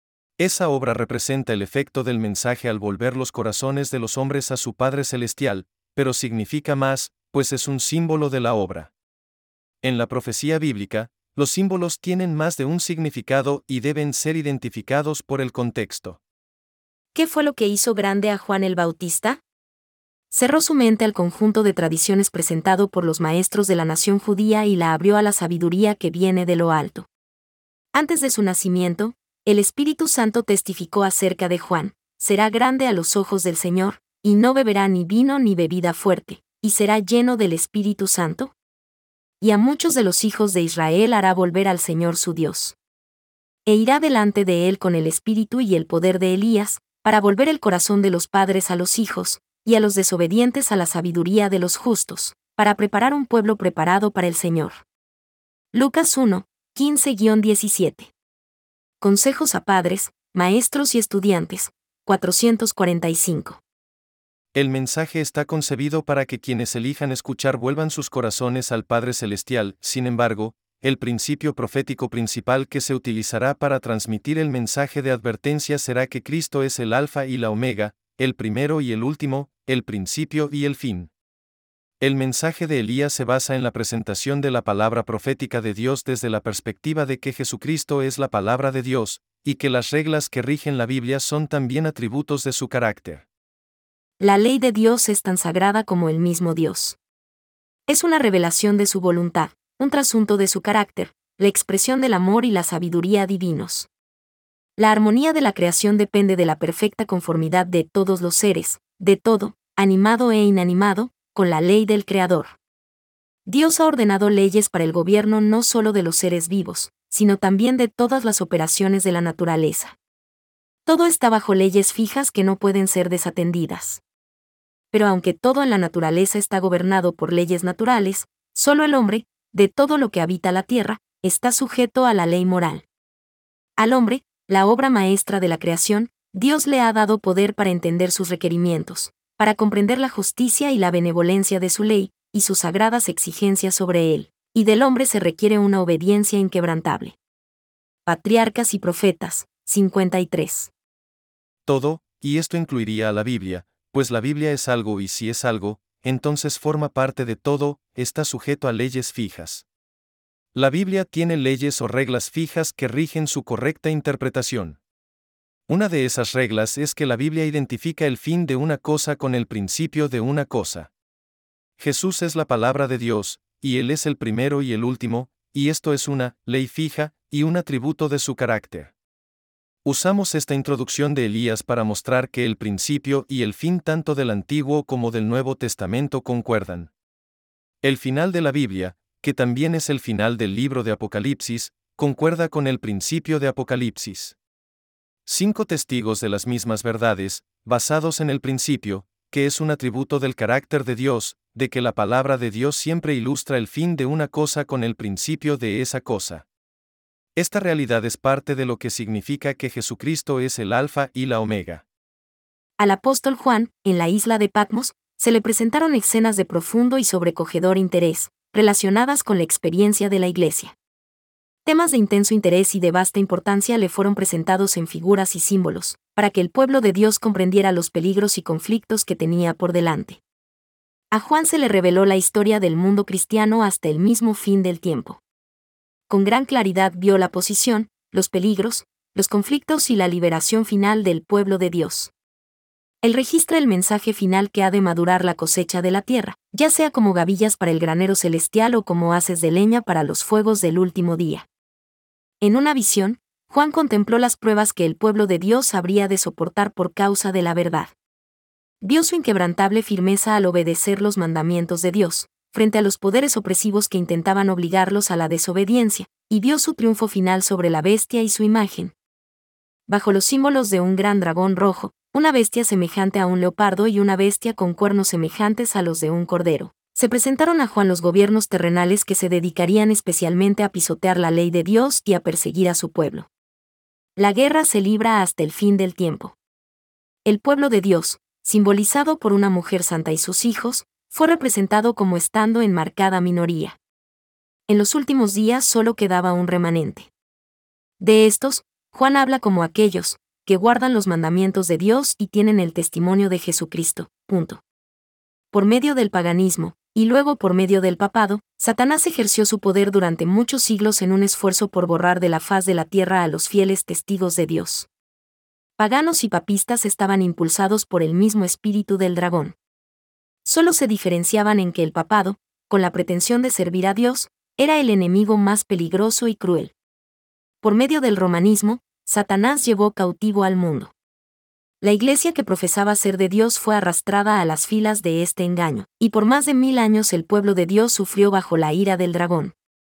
Esa obra representa el efecto del mensaje al volver los corazones de los hombres a su Padre Celestial, pero significa más, pues es un símbolo de la obra. En la profecía bíblica, los símbolos tienen más de un significado y deben ser identificados por el contexto. ¿Qué fue lo que hizo grande a Juan el Bautista? Cerró su mente al conjunto de tradiciones presentado por los maestros de la nación judía y la abrió a la sabiduría que viene de lo alto. Antes de su nacimiento, el Espíritu Santo testificó acerca de Juan: será grande a los ojos del Señor, y no beberá ni vino ni bebida fuerte, y será lleno del Espíritu Santo. Y a muchos de los hijos de Israel hará volver al Señor su Dios. E irá delante de él con el espíritu y el poder de Elías, para volver el corazón de los padres a los hijos, y a los desobedientes a la sabiduría de los justos, para preparar un pueblo preparado para el Señor. Lucas 1, 15-17. Consejos a padres, maestros y estudiantes, 445. El mensaje está concebido para que quienes elijan escuchar vuelvan sus corazones al Padre Celestial. Sin embargo, el principio profético principal que se utilizará para transmitir el mensaje de advertencia será que Cristo es el Alfa y la Omega, el primero y el último, el principio y el fin. El mensaje de Elías se basa en la presentación de la palabra profética de Dios desde la perspectiva de que Jesucristo es la palabra de Dios, y que las reglas que rigen la Biblia son también atributos de su carácter. La ley de Dios es tan sagrada como el mismo Dios. Es una revelación de su voluntad, un trasunto de su carácter, la expresión del amor y la sabiduría divinos. La armonía de la creación depende de la perfecta conformidad de todos los seres, de todo, animado e inanimado, con la ley del Creador. Dios ha ordenado leyes para el gobierno no solo de los seres vivos, sino también de todas las operaciones de la naturaleza. Todo está bajo leyes fijas que no pueden ser desatendidas. Pero aunque todo en la naturaleza está gobernado por leyes naturales, solo el hombre, de todo lo que habita la tierra, está sujeto a la ley moral. Al hombre, la obra maestra de la creación, Dios le ha dado poder para entender sus requerimientos, para comprender la justicia y la benevolencia de su ley, y sus sagradas exigencias sobre él, y del hombre se requiere una obediencia inquebrantable. Patriarcas y Profetas, 53. Todo, y esto incluiría a la Biblia, pues la Biblia es algo y si es algo, entonces forma parte de todo, está sujeto a leyes fijas. La Biblia tiene leyes o reglas fijas que rigen su correcta interpretación. Una de esas reglas es que la Biblia identifica el fin de una cosa con el principio de una cosa. Jesús es la palabra de Dios, y Él es el primero y el último, y esto es una ley fija y un atributo de su carácter. Usamos esta introducción de Elías para mostrar que el principio y el fin tanto del Antiguo como del Nuevo Testamento concuerdan. El final de la Biblia, que también es el final del libro de Apocalipsis, concuerda con el principio de Apocalipsis. 5 testigos de las mismas verdades, basados en el principio, que es un atributo del carácter de Dios, de que la palabra de Dios siempre ilustra el fin de una cosa con el principio de esa cosa. Esta realidad es parte de lo que significa que Jesucristo es el Alfa y la Omega. Al apóstol Juan, en la isla de Patmos, se le presentaron escenas de profundo y sobrecogedor interés, relacionadas con la experiencia de la Iglesia. Temas de intenso interés y de vasta importancia le fueron presentados en figuras y símbolos, para que el pueblo de Dios comprendiera los peligros y conflictos que tenía por delante. A Juan se le reveló la historia del mundo cristiano hasta el mismo fin del tiempo. Con gran claridad vio la posición, los peligros, los conflictos y la liberación final del pueblo de Dios. Él registra el mensaje final que ha de madurar la cosecha de la tierra, ya sea como gavillas para el granero celestial o como haces de leña para los fuegos del último día. En una visión, Juan contempló las pruebas que el pueblo de Dios habría de soportar por causa de la verdad. Vio su inquebrantable firmeza al obedecer los mandamientos de Dios, frente a los poderes opresivos que intentaban obligarlos a la desobediencia, y vio su triunfo final sobre la bestia y su imagen. Bajo los símbolos de un gran dragón rojo, una bestia semejante a un leopardo y una bestia con cuernos semejantes a los de un cordero, se presentaron a Juan los gobiernos terrenales que se dedicarían especialmente a pisotear la ley de Dios y a perseguir a su pueblo. La guerra se libra hasta el fin del tiempo. El pueblo de Dios, simbolizado por una mujer santa y sus hijos, fue representado como estando en marcada minoría. En los últimos días solo quedaba un remanente. De estos, Juan habla como aquellos que guardan los mandamientos de Dios y tienen el testimonio de Jesucristo. Por medio del paganismo, y luego por medio del papado, Satanás ejerció su poder durante muchos siglos en un esfuerzo por borrar de la faz de la tierra a los fieles testigos de Dios. Paganos y papistas estaban impulsados por el mismo espíritu del dragón. Solo se diferenciaban en que el papado, con la pretensión de servir a Dios, era el enemigo más peligroso y cruel. Por medio del romanismo, Satanás llevó cautivo al mundo. La iglesia que profesaba ser de Dios fue arrastrada a las filas de este engaño, y por más de 1000 años el pueblo de Dios sufrió bajo la ira del dragón.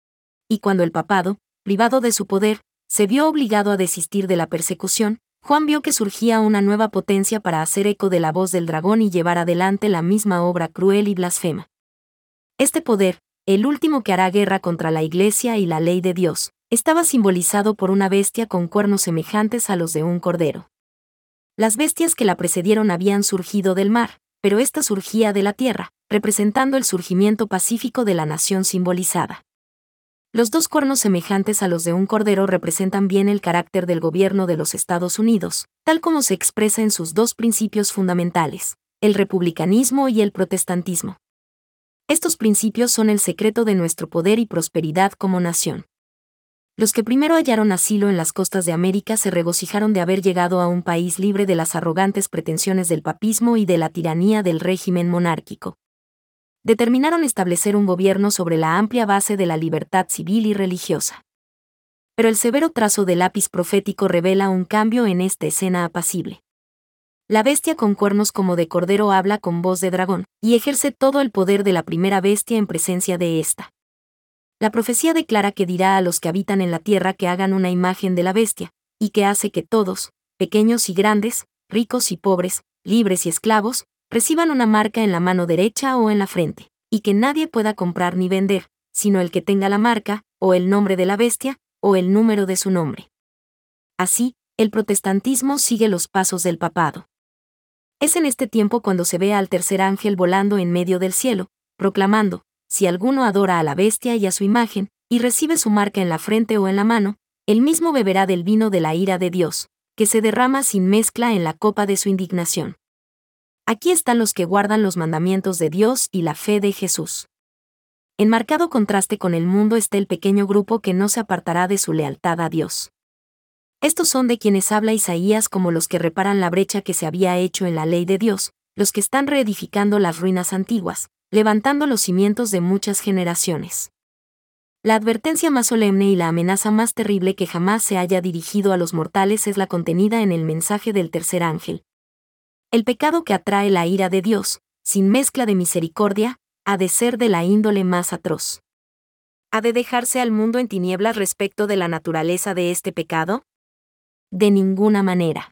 Y cuando el papado, privado de su poder, se vio obligado a desistir de la persecución, Juan vio que surgía una nueva potencia para hacer eco de la voz del dragón y llevar adelante la misma obra cruel y blasfema. Este poder, el último que hará guerra contra la iglesia y la ley de Dios, estaba simbolizado por una bestia con cuernos semejantes a los de un cordero. Las bestias que la precedieron habían surgido del mar, pero esta surgía de la tierra, representando el surgimiento pacífico de la nación simbolizada. Los dos cuernos semejantes a los de un cordero representan bien el carácter del gobierno de los Estados Unidos, tal como se expresa en sus dos principios fundamentales, el republicanismo y el protestantismo. Estos principios son el secreto de nuestro poder y prosperidad como nación. Los que primero hallaron asilo en las costas de América se regocijaron de haber llegado a un país libre de las arrogantes pretensiones del papismo y de la tiranía del régimen monárquico. Determinaron establecer un gobierno sobre la amplia base de la libertad civil y religiosa. Pero el severo trazo del lápiz profético revela un cambio en esta escena apacible. La bestia con cuernos como de cordero habla con voz de dragón, y ejerce todo el poder de la primera bestia en presencia de ésta. La profecía declara que dirá a los que habitan en la tierra que hagan una imagen de la bestia, y que hace que todos, pequeños y grandes, ricos y pobres, libres y esclavos, reciban una marca en la mano derecha o en la frente, y que nadie pueda comprar ni vender, sino el que tenga la marca, o el nombre de la bestia, o el número de su nombre. Así, el protestantismo sigue los pasos del papado. Es en este tiempo cuando se ve al tercer ángel volando en medio del cielo, proclamando: si alguno adora a la bestia y a su imagen, y recibe su marca en la frente o en la mano, él mismo beberá del vino de la ira de Dios, que se derrama sin mezcla en la copa de su indignación. Aquí están los que guardan los mandamientos de Dios y la fe de Jesús. En marcado contraste con el mundo está el pequeño grupo que no se apartará de su lealtad a Dios. Estos son de quienes habla Isaías como los que reparan la brecha que se había hecho en la ley de Dios, los que están reedificando las ruinas antiguas, levantando los cimientos de muchas generaciones. La advertencia más solemne y la amenaza más terrible que jamás se haya dirigido a los mortales es la contenida en el mensaje del tercer ángel. El pecado que atrae la ira de Dios, sin mezcla de misericordia, ha de ser de la índole más atroz. ¿Ha de dejarse al mundo en tinieblas respecto de la naturaleza de este pecado? De ninguna manera.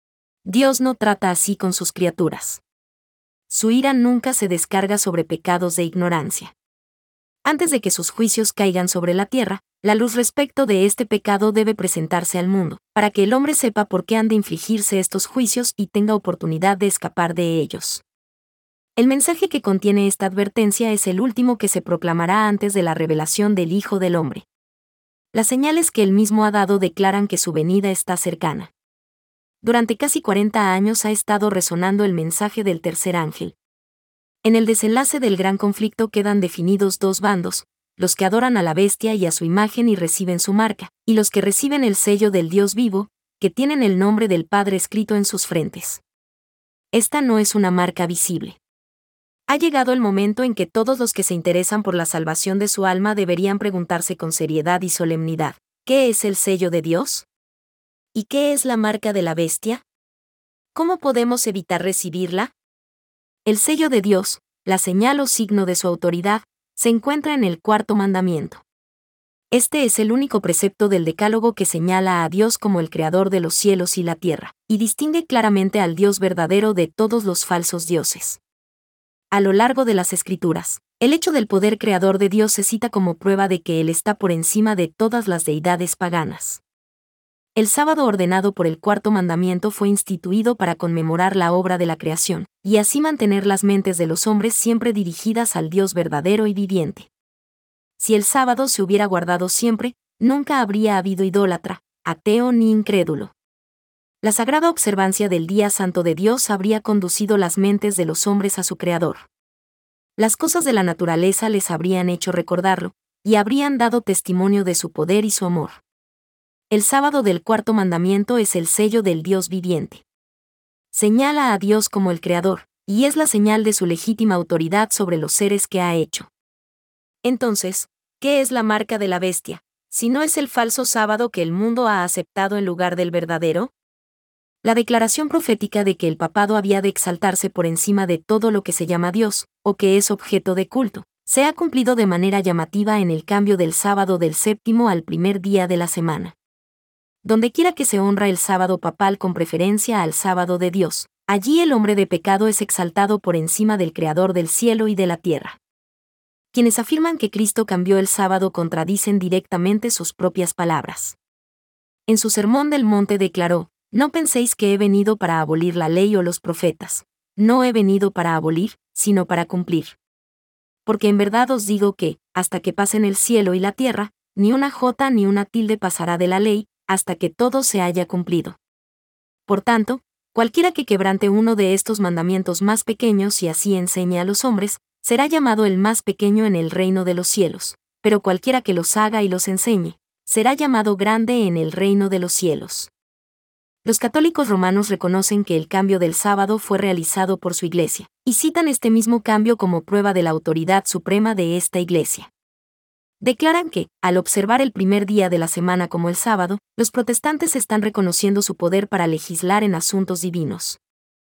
Dios no trata así con sus criaturas. Su ira nunca se descarga sobre pecados de ignorancia. Antes de que sus juicios caigan sobre la tierra, la luz respecto de este pecado debe presentarse al mundo, para que el hombre sepa por qué han de infligirse estos juicios y tenga oportunidad de escapar de ellos. El mensaje que contiene esta advertencia es el último que se proclamará antes de la revelación del Hijo del Hombre. Las señales que él mismo ha dado declaran que su venida está cercana. Durante casi 40 años ha estado resonando el mensaje del tercer ángel. En el desenlace del gran conflicto quedan definidos dos bandos, los que adoran a la bestia y a su imagen y reciben su marca, y los que reciben el sello del Dios vivo, que tienen el nombre del Padre escrito en sus frentes. Esta no es una marca visible. Ha llegado el momento en que todos los que se interesan por la salvación de su alma deberían preguntarse con seriedad y solemnidad, ¿qué es el sello de Dios? ¿Y qué es la marca de la bestia? ¿Cómo podemos evitar recibirla? El sello de Dios, la señal o signo de su autoridad, se encuentra en el cuarto mandamiento. Este es el único precepto del Decálogo que señala a Dios como el creador de los cielos y la tierra, y distingue claramente al Dios verdadero de todos los falsos dioses. A lo largo de las Escrituras, el hecho del poder creador de Dios se cita como prueba de que Él está por encima de todas las deidades paganas. El sábado ordenado por el cuarto mandamiento fue instituido para conmemorar la obra de la creación, y así mantener las mentes de los hombres siempre dirigidas al Dios verdadero y viviente. Si el sábado se hubiera guardado siempre, nunca habría habido idólatra, ateo ni incrédulo. La sagrada observancia del día santo de Dios habría conducido las mentes de los hombres a su Creador. Las cosas de la naturaleza les habrían hecho recordarlo, y habrían dado testimonio de su poder y su amor. El sábado del cuarto mandamiento es el sello del Dios viviente. Señala a Dios como el Creador, y es la señal de su legítima autoridad sobre los seres que ha hecho. Entonces, ¿qué es la marca de la bestia, si no es el falso sábado que el mundo ha aceptado en lugar del verdadero? La declaración profética de que el papado había de exaltarse por encima de todo lo que se llama Dios, o que es objeto de culto, se ha cumplido de manera llamativa en el cambio del sábado del séptimo al primer día de la semana. Dondequiera que se honra el sábado papal con preferencia al sábado de Dios, allí el hombre de pecado es exaltado por encima del Creador del cielo y de la tierra. Quienes afirman que Cristo cambió el sábado contradicen directamente sus propias palabras. En su Sermón del Monte declaró: «No penséis que he venido para abolir la ley o los profetas. No he venido para abolir, sino para cumplir. Porque en verdad os digo que, hasta que pasen el cielo y la tierra, ni una jota ni una tilde pasará de la ley, hasta que todo se haya cumplido. Por tanto, cualquiera que quebrante uno de estos mandamientos más pequeños y así enseñe a los hombres, será llamado el más pequeño en el reino de los cielos, pero cualquiera que los haga y los enseñe, será llamado grande en el reino de los cielos». Los católicos romanos reconocen que el cambio del sábado fue realizado por su Iglesia, y citan este mismo cambio como prueba de la autoridad suprema de esta Iglesia. Declaran que, al observar el primer día de la semana como el sábado, los protestantes están reconociendo su poder para legislar en asuntos divinos.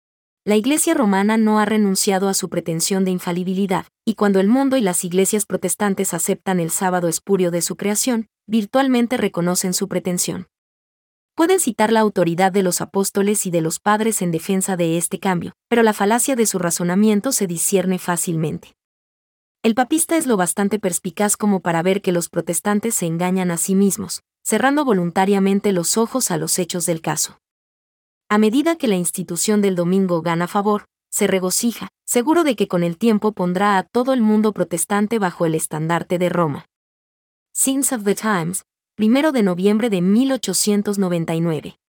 La Iglesia romana no ha renunciado a su pretensión de infalibilidad, y cuando el mundo y las iglesias protestantes aceptan el sábado espurio de su creación, virtualmente reconocen su pretensión. Pueden citar la autoridad de los apóstoles y de los padres en defensa de este cambio, pero la falacia de su razonamiento se discierne fácilmente. El papista es lo bastante perspicaz como para ver que los protestantes se engañan a sí mismos, cerrando voluntariamente los ojos a los hechos del caso. A medida que la institución del domingo gana favor, se regocija, seguro de que con el tiempo pondrá a todo el mundo protestante bajo el estandarte de Roma. Signs of the Times, 1 de noviembre de 1899.